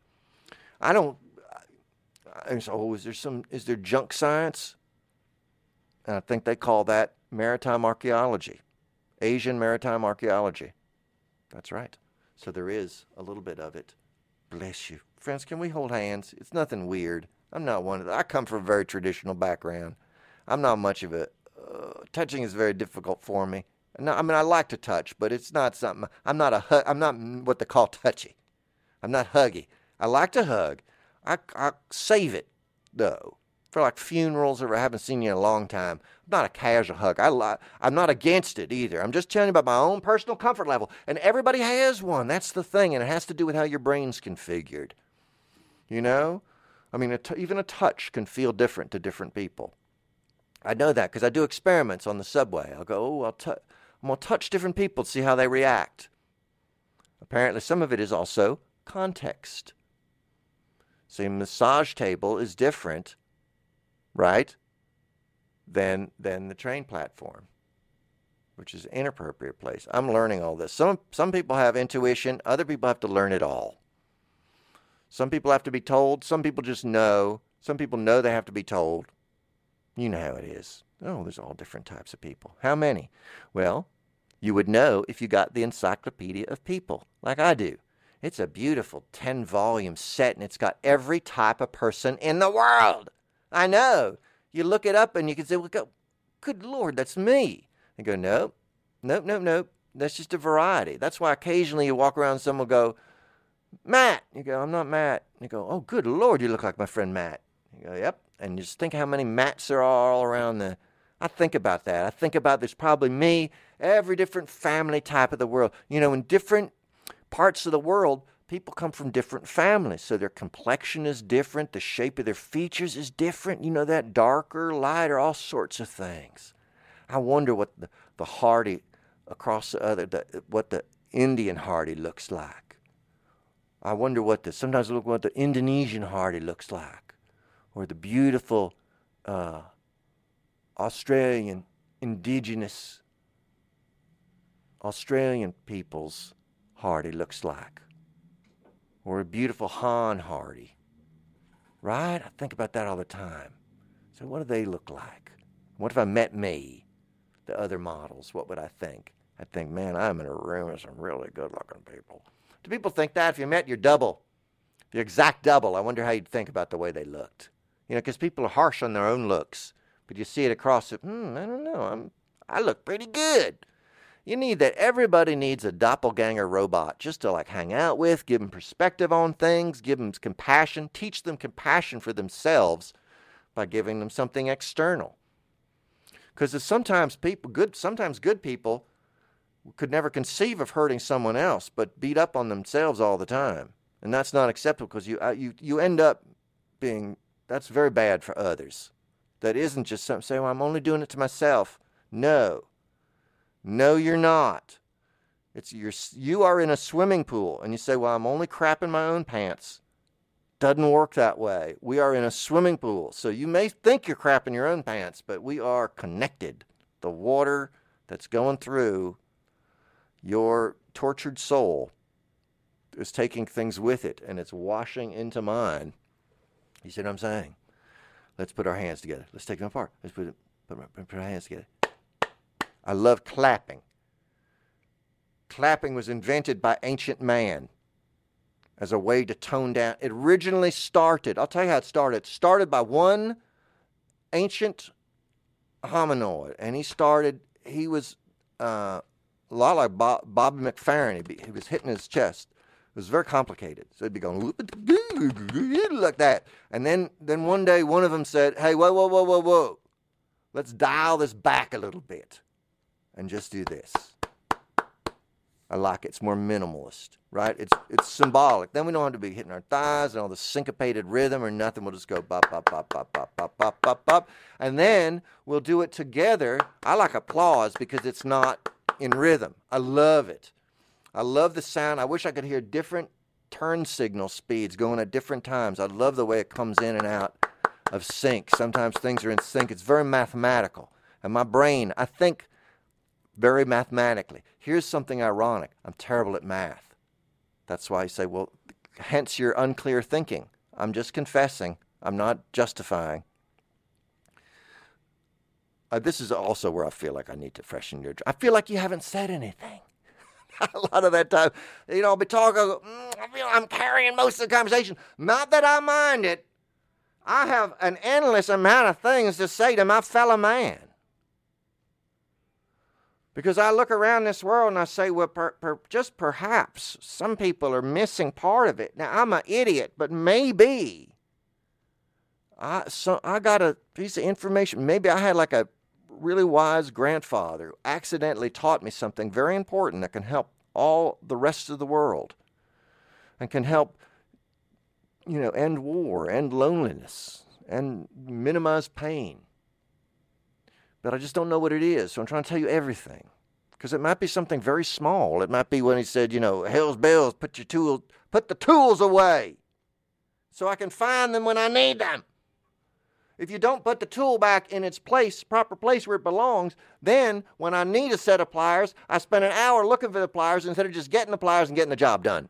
Is there junk science? And I think they call that maritime archaeology. Asian maritime archaeology. That's right. So there is a little bit of it. Bless you. Friends, can we hold hands? It's nothing weird. I'm not one of them. I come from a very traditional background. I'm not much of a... touching is very difficult for me. No, I mean, I like to touch, but it's not something... I'm not what they call touchy. I'm not huggy. I like to hug. I save it, though, for like funerals or I haven't seen you in a long time. I'm not a casual hug. I'm not against it either. I'm just telling you about my own personal comfort level. And everybody has one. That's the thing. And it has to do with how your brain's configured. You know? I mean, even a touch can feel different to different people. I know that because I do experiments on the subway. I'll go, I'm going to touch different people to see how they react. Apparently, some of it is also context. See, a massage table is different, right, than the train platform, which is an inappropriate place. I'm learning all this. Some people have intuition. Other people have to learn it all. Some people have to be told. Some people just know. Some people know they have to be told. You know how it is. Oh, there's all different types of people. How many? Well, you would know if you got the Encyclopedia of People, like I do. It's a beautiful 10-volume set, and it's got every type of person in the world. I know. You look it up, and you can say, well, good Lord, that's me. And go, nope. That's just a variety. That's why occasionally you walk around and someone will go, Matt. You go, I'm not Matt. You go, oh, good Lord, you look like my friend Matt. You go, yep. And you just think how many Matts there are all around I think about that. I think about there's probably me, every different family type of the world. You know, in different parts of the world, people come from different families. So their complexion is different. The shape of their features is different. You know, that darker, lighter, all sorts of things. I wonder what the hardy across what the Indian hardy looks like. I wonder sometimes I look what the Indonesian hardy looks like. Or the beautiful Australian indigenous Australian people's hardy looks like. Or a beautiful Han hardy. Right? I think about that all the time. So what do they look like? What if I met me? The other models, what would I think? I'd think, man, I'm in a room with some really good-looking people. Do people think that? If you met your double, your exact double, I wonder how you'd think about the way they looked. You know, because people are harsh on their own looks. But you see it across it, I don't know, I look pretty good. You need that. Everybody needs a doppelganger robot just to like hang out with, give them perspective on things, give them compassion, teach them compassion for themselves by giving them something external. Because sometimes good people could never conceive of hurting someone else, but beat up on themselves all the time. And that's not acceptable because you end up being, that's very bad for others. That isn't just something, say, well, I'm only doing it to myself. No, you're not. You are in a swimming pool, and you say, well, I'm only crapping my own pants. Doesn't work that way. We are in a swimming pool. So you may think you're crapping your own pants, but we are connected. The water that's going through your tortured soul is taking things with it, and it's washing into mine. You see what I'm saying? Let's put our hands together. Let's take them apart. Let's put our hands together. I love clapping. Clapping was invented by ancient man as a way to tone down. It originally started, I'll tell you how it started. It started by one ancient hominoid, and he was a lot like Bobby McFerrin. He was hitting his chest. It was very complicated. So he'd be going like that. And then one day one of them said, hey, whoa. Let's dial this back a little bit and just do this. I like it. It's more minimalist, right? It's symbolic. Then we don't have to be hitting our thighs and all the syncopated rhythm or nothing. We'll just go bop, bop, bop, bop, bop, bop, bop, bop, bop. And then we'll do it together. I like applause because it's not in rhythm. I love it. I love the sound. I wish I could hear different turn signal speeds going at different times. I love the way it comes in and out of sync. Sometimes things are in sync. It's very mathematical. And my brain, I think very mathematically. Here's something ironic. I'm terrible at math. That's why I say, well, hence your unclear thinking. I'm just confessing. I'm not justifying. This is also where I feel like I need to freshen your... I feel like you haven't said anything. A lot of that time, I'll be talking, I feel I'm carrying most of the conversation. Not that I mind it. I have an endless amount of things to say to my fellow man. Because I look around this world and I say, well, just perhaps some people are missing part of it. Now, I'm an idiot, but maybe I got a piece of information. Maybe I had like a really wise grandfather who accidentally taught me something very important that can help all the rest of the world and can help, end war, end loneliness, and minimize pain. But I just don't know what it is, so I'm trying to tell you everything. Because it might be something very small. It might be when he said, hell's bells, put the tools away so I can find them when I need them. If you don't put the tool back in its proper place where it belongs, then when I need a set of pliers, I spend an hour looking for the pliers instead of just getting the pliers and getting the job done.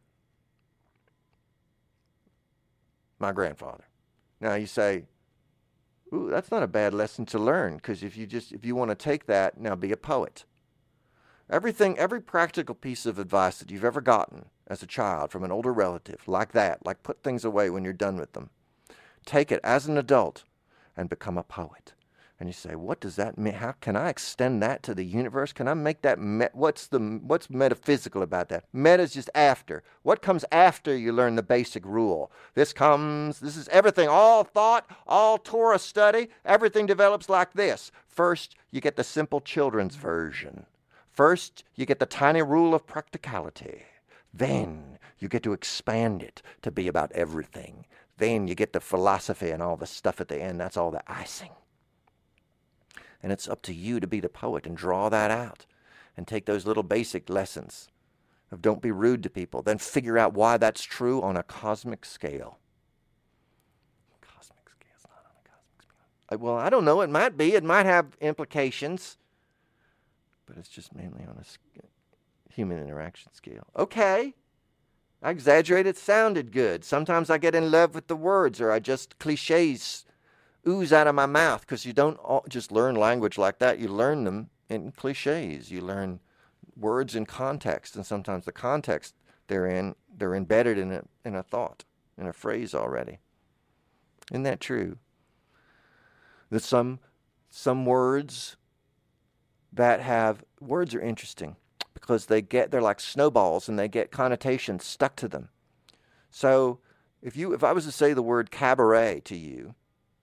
My grandfather. Now you say, ooh, that's not a bad lesson to learn, because if you want to take that, now be a poet. Every practical piece of advice that you've ever gotten as a child from an older relative, like that, like put things away when you're done with them, take it as an adult and become a poet. And you say, what does that mean? How can I extend that to the universe? Can I make that, what's metaphysical about that? Meta is just after. What comes after you learn the basic rule? This is everything, all thought, all Torah study, everything develops like this. First, you get the simple children's version. First, you get the tiny rule of practicality. Then you get to expand it to be about everything. Then you get the philosophy and all the stuff at the end. That's all the icing. And it's up to you to be the poet and draw that out and take those little basic lessons of don't be rude to people. Then figure out why that's true on a cosmic scale. Cosmic scale is not on a cosmic scale. Well, I don't know. It might be. It might have implications. But it's just mainly on a human interaction scale. Okay. I exaggerated. It sounded good. Sometimes I get in love with the words, or I just cliches ooze out of my mouth, because you don't just learn language like that. You learn them in cliches. You learn words in context, and sometimes the context they're embedded in a thought, in a phrase already. Isn't that true? That some words words are interesting because they're like snowballs and they get connotations stuck to them. So if I was to say the word cabaret to you,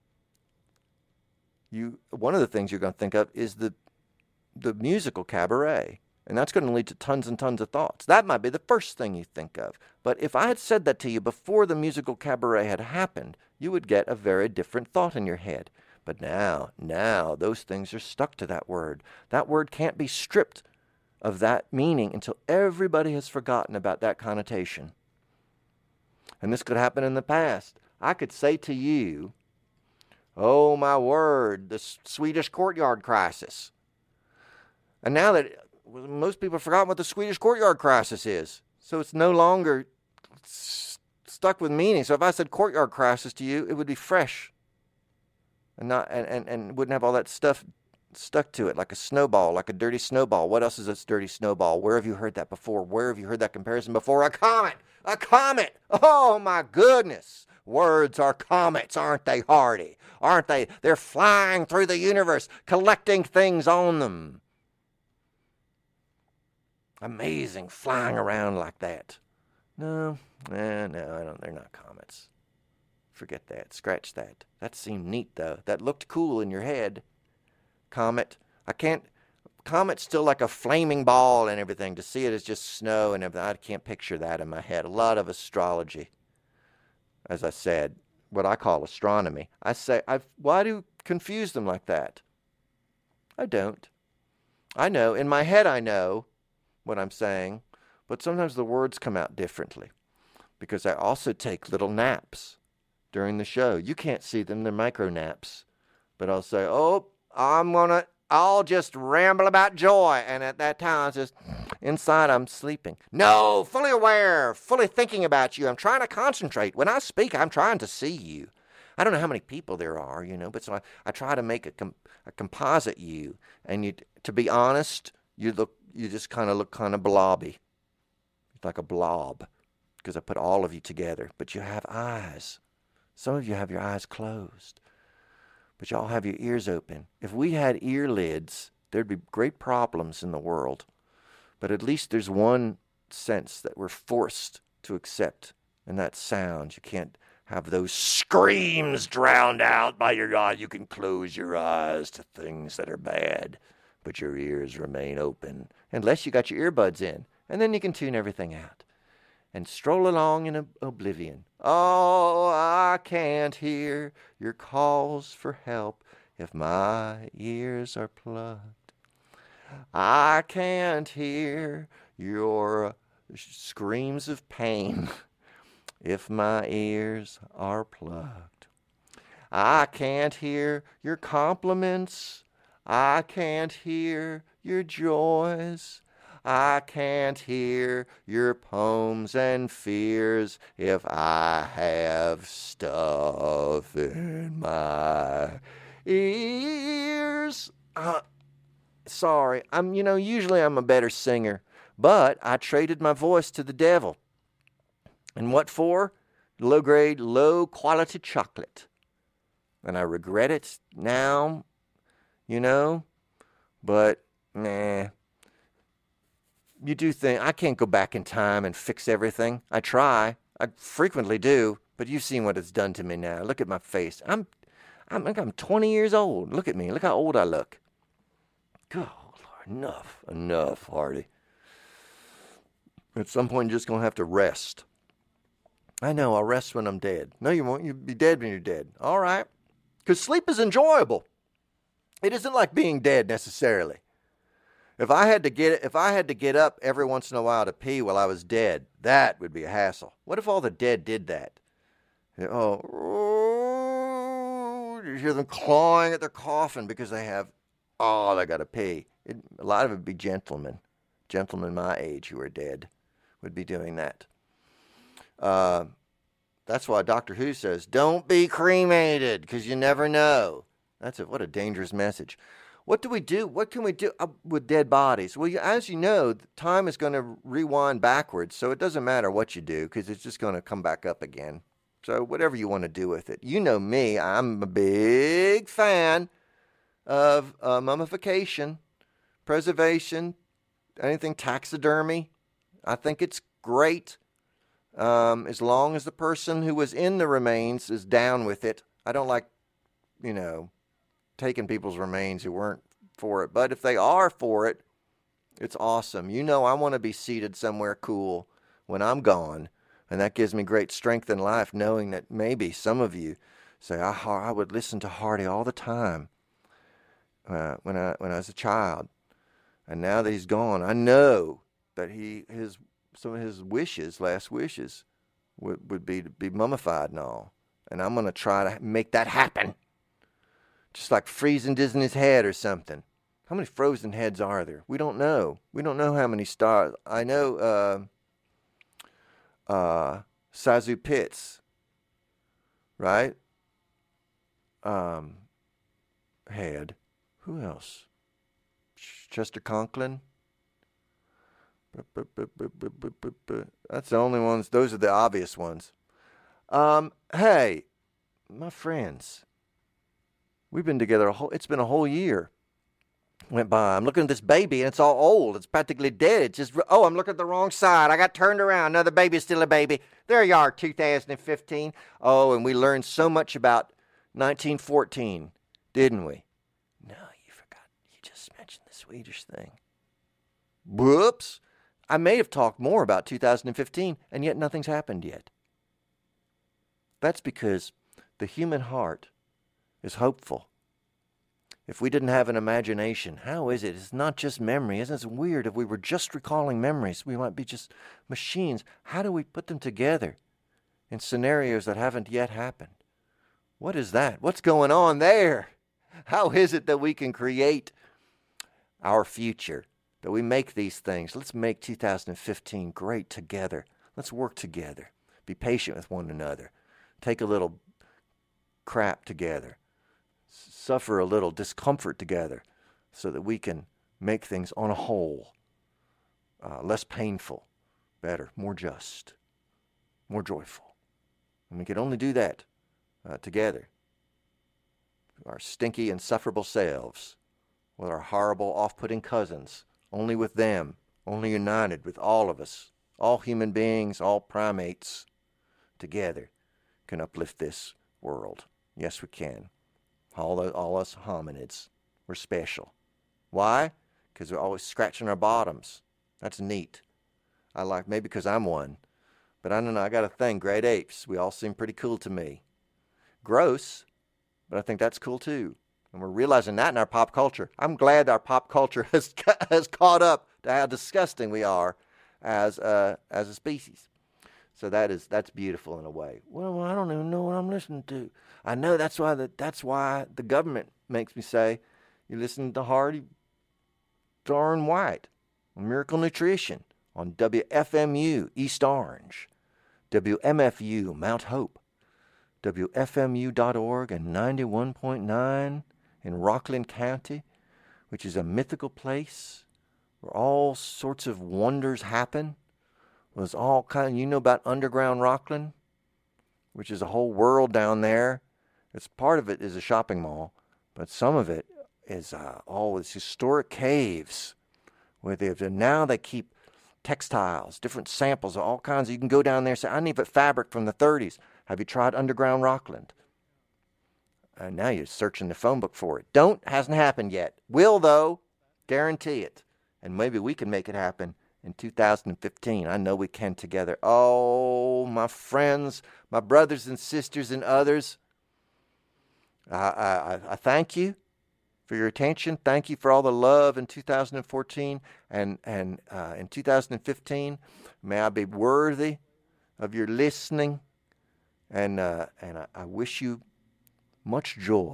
one of the things you're going to think of is the musical cabaret, and that's going to lead to tons and tons of thoughts. That might be the first thing you think of. But if I had said that to you before the musical cabaret had happened, you would get a very different thought in your head. But now those things are stuck to that word. That word can't be stripped of that meaning until everybody has forgotten about that connotation. And this could happen in the past. I could say to you, oh my word, the Swedish courtyard crisis. And now that most people have forgotten what the Swedish courtyard crisis is, so it's no longer stuck with meaning. So if I said courtyard crisis to you, it would be fresh and not and wouldn't have all that stuff stuck to it, like a snowball, like a dirty snowball. What else is a dirty snowball? Where have you heard that before? Where have you heard that comparison before? A comet! A comet! Oh my goodness! Words are comets, aren't they, Hardy? Aren't they? They're flying through the universe, collecting things on them. Amazing, flying around like that. No, I don't. They're not comets. Forget that. Scratch that. That seemed neat, though. That looked cool in your head. Comet. Comet's still like a flaming ball and everything. To see it as just snow and everything, I can't picture that in my head. A lot of astrology, as I said, what I call astronomy. Why do you confuse them like that? I don't. I know. In my head, I know what I'm saying, but sometimes the words come out differently because I also take little naps during the show. You can't see them. They're micro naps. But I'll say, I'll just ramble about joy. And at that time, it's just inside I'm sleeping. No, fully aware, fully thinking about you. I'm trying to concentrate. When I speak, I'm trying to see you. I don't know how many people there are, but so I try to make a composite you. And to be honest, you just kind of look kind of blobby. Like a blob. Because I put all of you together. But you have eyes. Some of you have your eyes closed. But y'all have your ears open. If we had ear lids, there'd be great problems in the world. But at least there's one sense that we're forced to accept, and that's sound. You can't have those screams drowned out by your God. You can close your eyes to things that are bad, but your ears remain open, unless you got your earbuds in, and then you can tune everything out and stroll along in oblivion. Oh, I can't hear your calls for help if my ears are plugged. I can't hear your screams of pain if my ears are plugged. I can't hear your compliments. I can't hear your joys. I can't hear your poems and fears if I have stuff in my ears. Sorry, usually I'm a better singer, but I traded my voice to the devil. And what for? Low-grade, low-quality chocolate. And I regret it now, but nah. You do think, I can't go back in time and fix everything. I try. I frequently do. But you've seen what it's done to me now. Look at my face. I'm 20 years old. Look at me. Look how old I look. Good Lord. Enough, Hardy. At some point, you're just going to have to rest. I know, I'll rest when I'm dead. No, you won't. You'll be dead when you're dead. All right. Because sleep is enjoyable. It isn't like being dead necessarily. If I had to get up every once in a while to pee while I was dead, that would be a hassle. What if all the dead did that? You hear them clawing at their coffin because they got to pee. A lot of it would be gentlemen my age who are dead would be doing that. That's why Doctor Who says, don't be cremated because you never know. What a dangerous message. What do we do? What can we do with dead bodies? Well, as you know, time is going to rewind backwards, so it doesn't matter what you do because it's just going to come back up again. So whatever you want to do with it. You know me. I'm a big fan of mummification, preservation, anything taxidermy. I think it's great as long as the person who was in the remains is down with it. I don't like, taking people's remains who weren't for it. But if they are for it, it's awesome. I want to be seated somewhere cool when I'm gone. And that gives me great strength in life, knowing that maybe some of you say, I would listen to Hardy all the time when I was a child. And now that he's gone, I know that some of his last wishes, would be to be mummified and all. And I'm going to try to make that happen. Just like freezing Disney's head or something. How many frozen heads are there? We don't know. We don't know how many stars. I know Sazu Pitts, right? Head. Who else? Chester Conklin. That's the only ones. Those are the obvious ones. Hey, my friends, we've been together it's been a whole year. Went by. I'm looking at this baby and it's all old. It's practically dead. It's just, I'm looking at the wrong side. I got turned around. Another baby's still a baby. There you are, 2015. Oh, and we learned so much about 1914, didn't we? No, you forgot. You just mentioned the Swedish thing. Whoops. I may have talked more about 2015, and yet nothing's happened yet. That's because the human heart is hopeful. If we didn't have an imagination, how is it? It's not just memory. Isn't it weird if we were just recalling memories? We might be just machines. How do we put them together in scenarios that haven't yet happened? What is that? What's going on there? How is it that we can create our future? That we make these things? Let's make 2015 great together. Let's work together. Be patient with one another. Take a little crap together. Suffer a little discomfort together so that we can make things on a whole less painful, better, more just, more joyful. And we can only do that together. Our stinky, insufferable selves, with our horrible, off-putting cousins, only with them, only united with all of us, all human beings, all primates, together can uplift this world. Yes, we can. All us hominids, we're special. Why? Because we're always scratching our bottoms. That's neat. I like, maybe because I'm one. But I don't know, I got a thing, great apes. We all seem pretty cool to me. Gross, but I think that's cool too. And we're realizing that in our pop culture. I'm glad our pop culture has caught up to how disgusting we are as a species. So that's beautiful in a way. Well, I don't even know what I'm listening to. I know that's why the government makes me say, you listen to Hardy Darn White, Miracle Nutrition on WFMU East Orange, WMFU Mount Hope, WFMU.org and 91.9 in Rockland County, which is a mythical place where all sorts of wonders happen. Was all kind. You know about Underground Rockland, which is a whole world down there. It's part of it is a shopping mall, but some of it is all these historic caves where now they keep textiles, different samples of all kinds. You can go down there and say, I need a fabric from the 30s. Have you tried Underground Rockland? And now you're searching the phone book for it. Hasn't happened yet. Will though, guarantee it. And maybe we can make it happen in 2015. I know we can together. Oh, my friends, my brothers and sisters and others, I thank you for your attention. Thank you for all the love in 2014 and in 2015. May I be worthy of your listening, and I wish you much joy.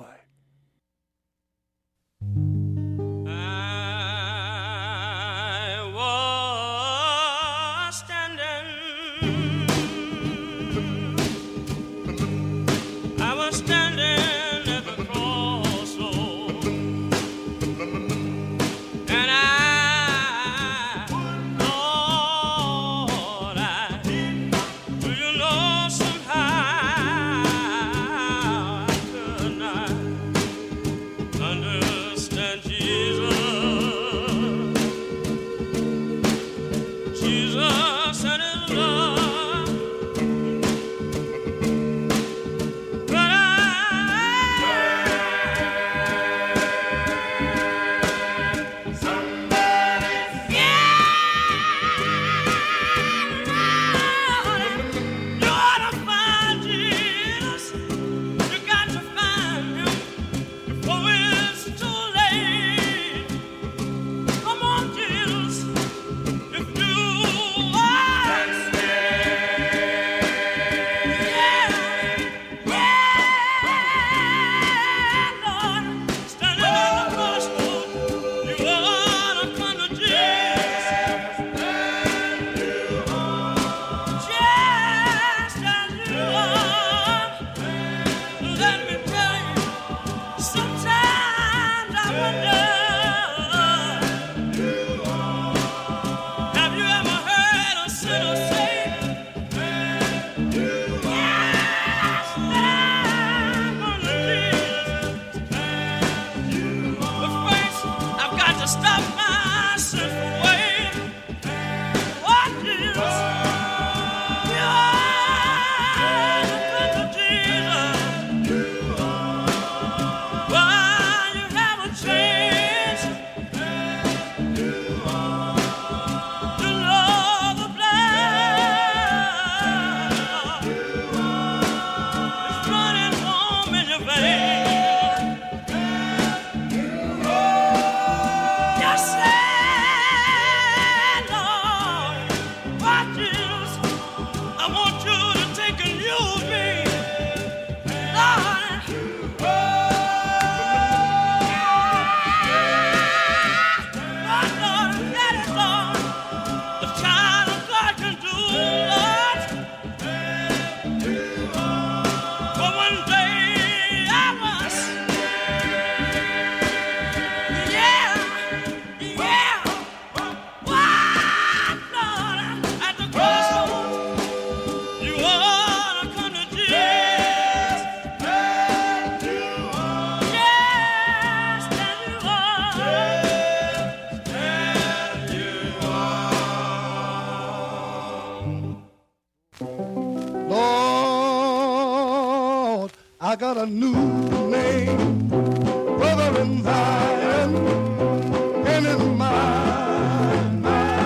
I got a new name, brother in Zion, and it's mine.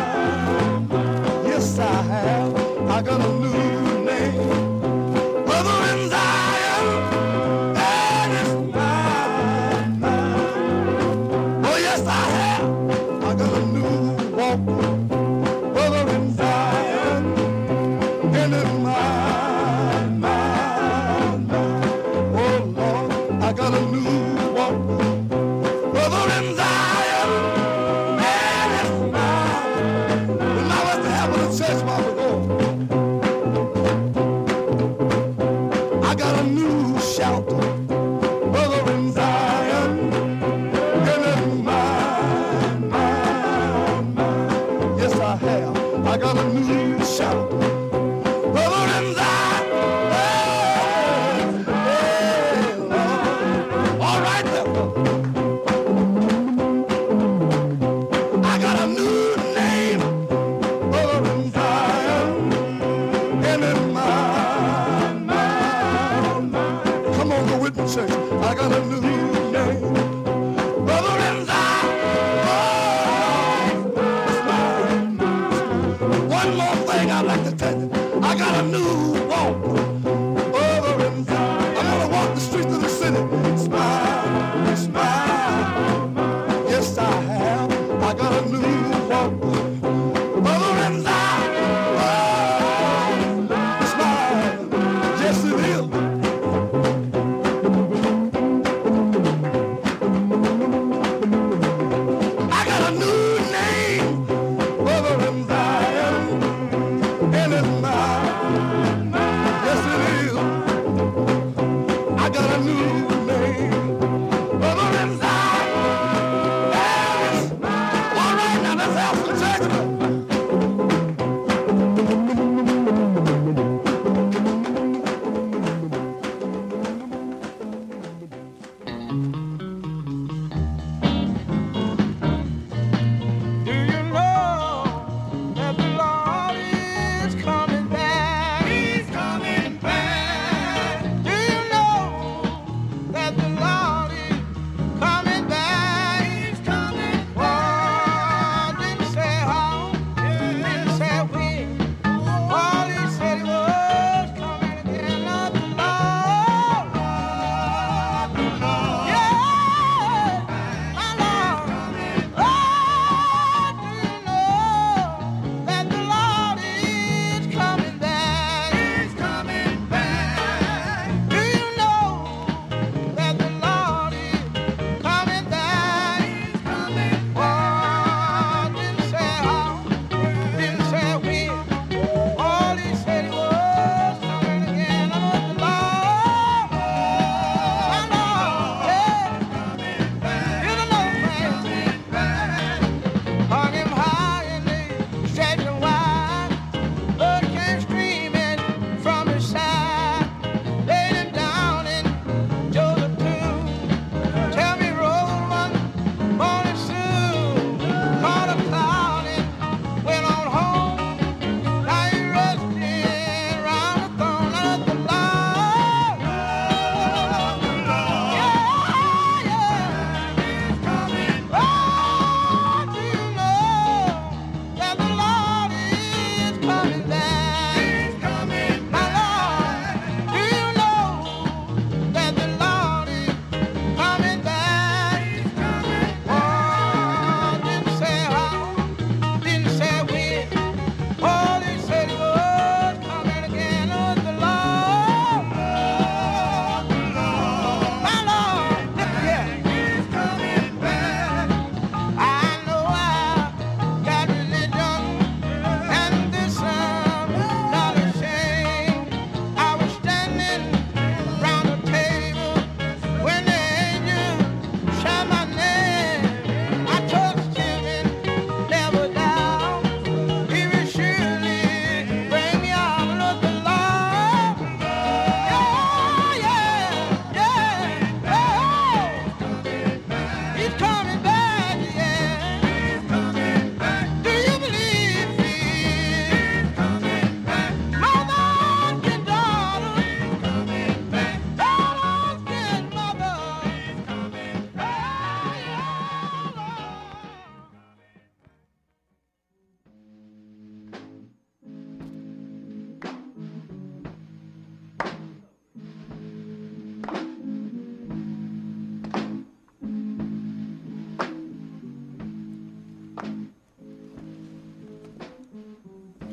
Yes, I have. I got a new name, brother in Zion, and it's mine. Oh, yes, I have. I got a new walk, brother in Zion, and it's mine. I got a new walk, brother in Zion, and it's mine. And now let's have a church while we go. I got a new shelter, brother in Zion, and it's mine, mine, mine. Yes, I have. I got a new shelter, brother in Zion. Church. I got a new name, brother in Zion. One more thing I'd like to tell you. I got a new walk, brother in Zion. I'm gonna walk the streets of the city. Smile, smile. Yes, I have. I got a new walk, brother in Zion. Smile. Yes, it is. Brother in Zion, and it's mine.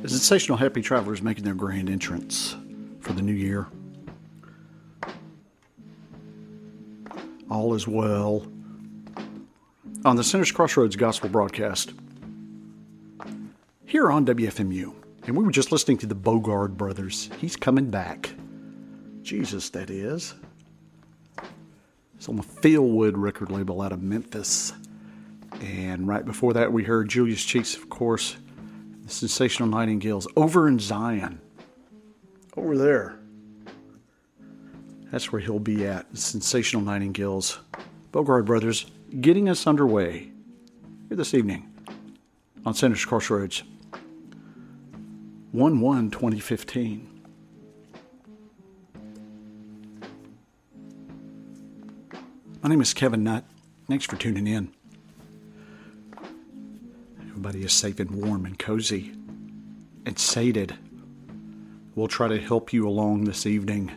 The Sensational Happy Travelers making their grand entrance for the new year. All is well on the Sinners Crossroads Gospel broadcast here on WFMU. And we were just listening to the Bogard Brothers. He's coming back. Jesus, that is. It's on the Fieldwood record label out of Memphis. And right before that, we heard Julius Cheeks, of course, the Sensational Nightingales, Over in Zion. Over there. That's where he'll be at, the Sensational Nightingales. Bogard Brothers getting us underway here this evening on Sinners Crossroads. 1/1/2015. My name is Kevin Nutt. Thanks for tuning in. Everybody is safe and warm and cozy and sated. We'll try to help you along this evening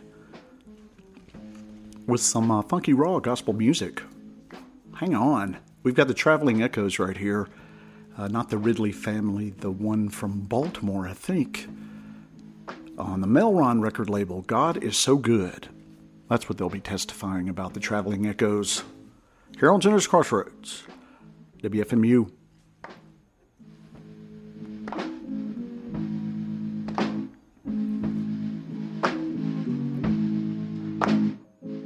with some funky raw gospel music. Hang on. We've got the Traveling Echoes right here. Not the Ridley family, the one from Baltimore, I think. On the Melron record label, God is So Good. That's what they'll be testifying about, the Traveling Echoes. Here on Sinners Crossroads, WFMU.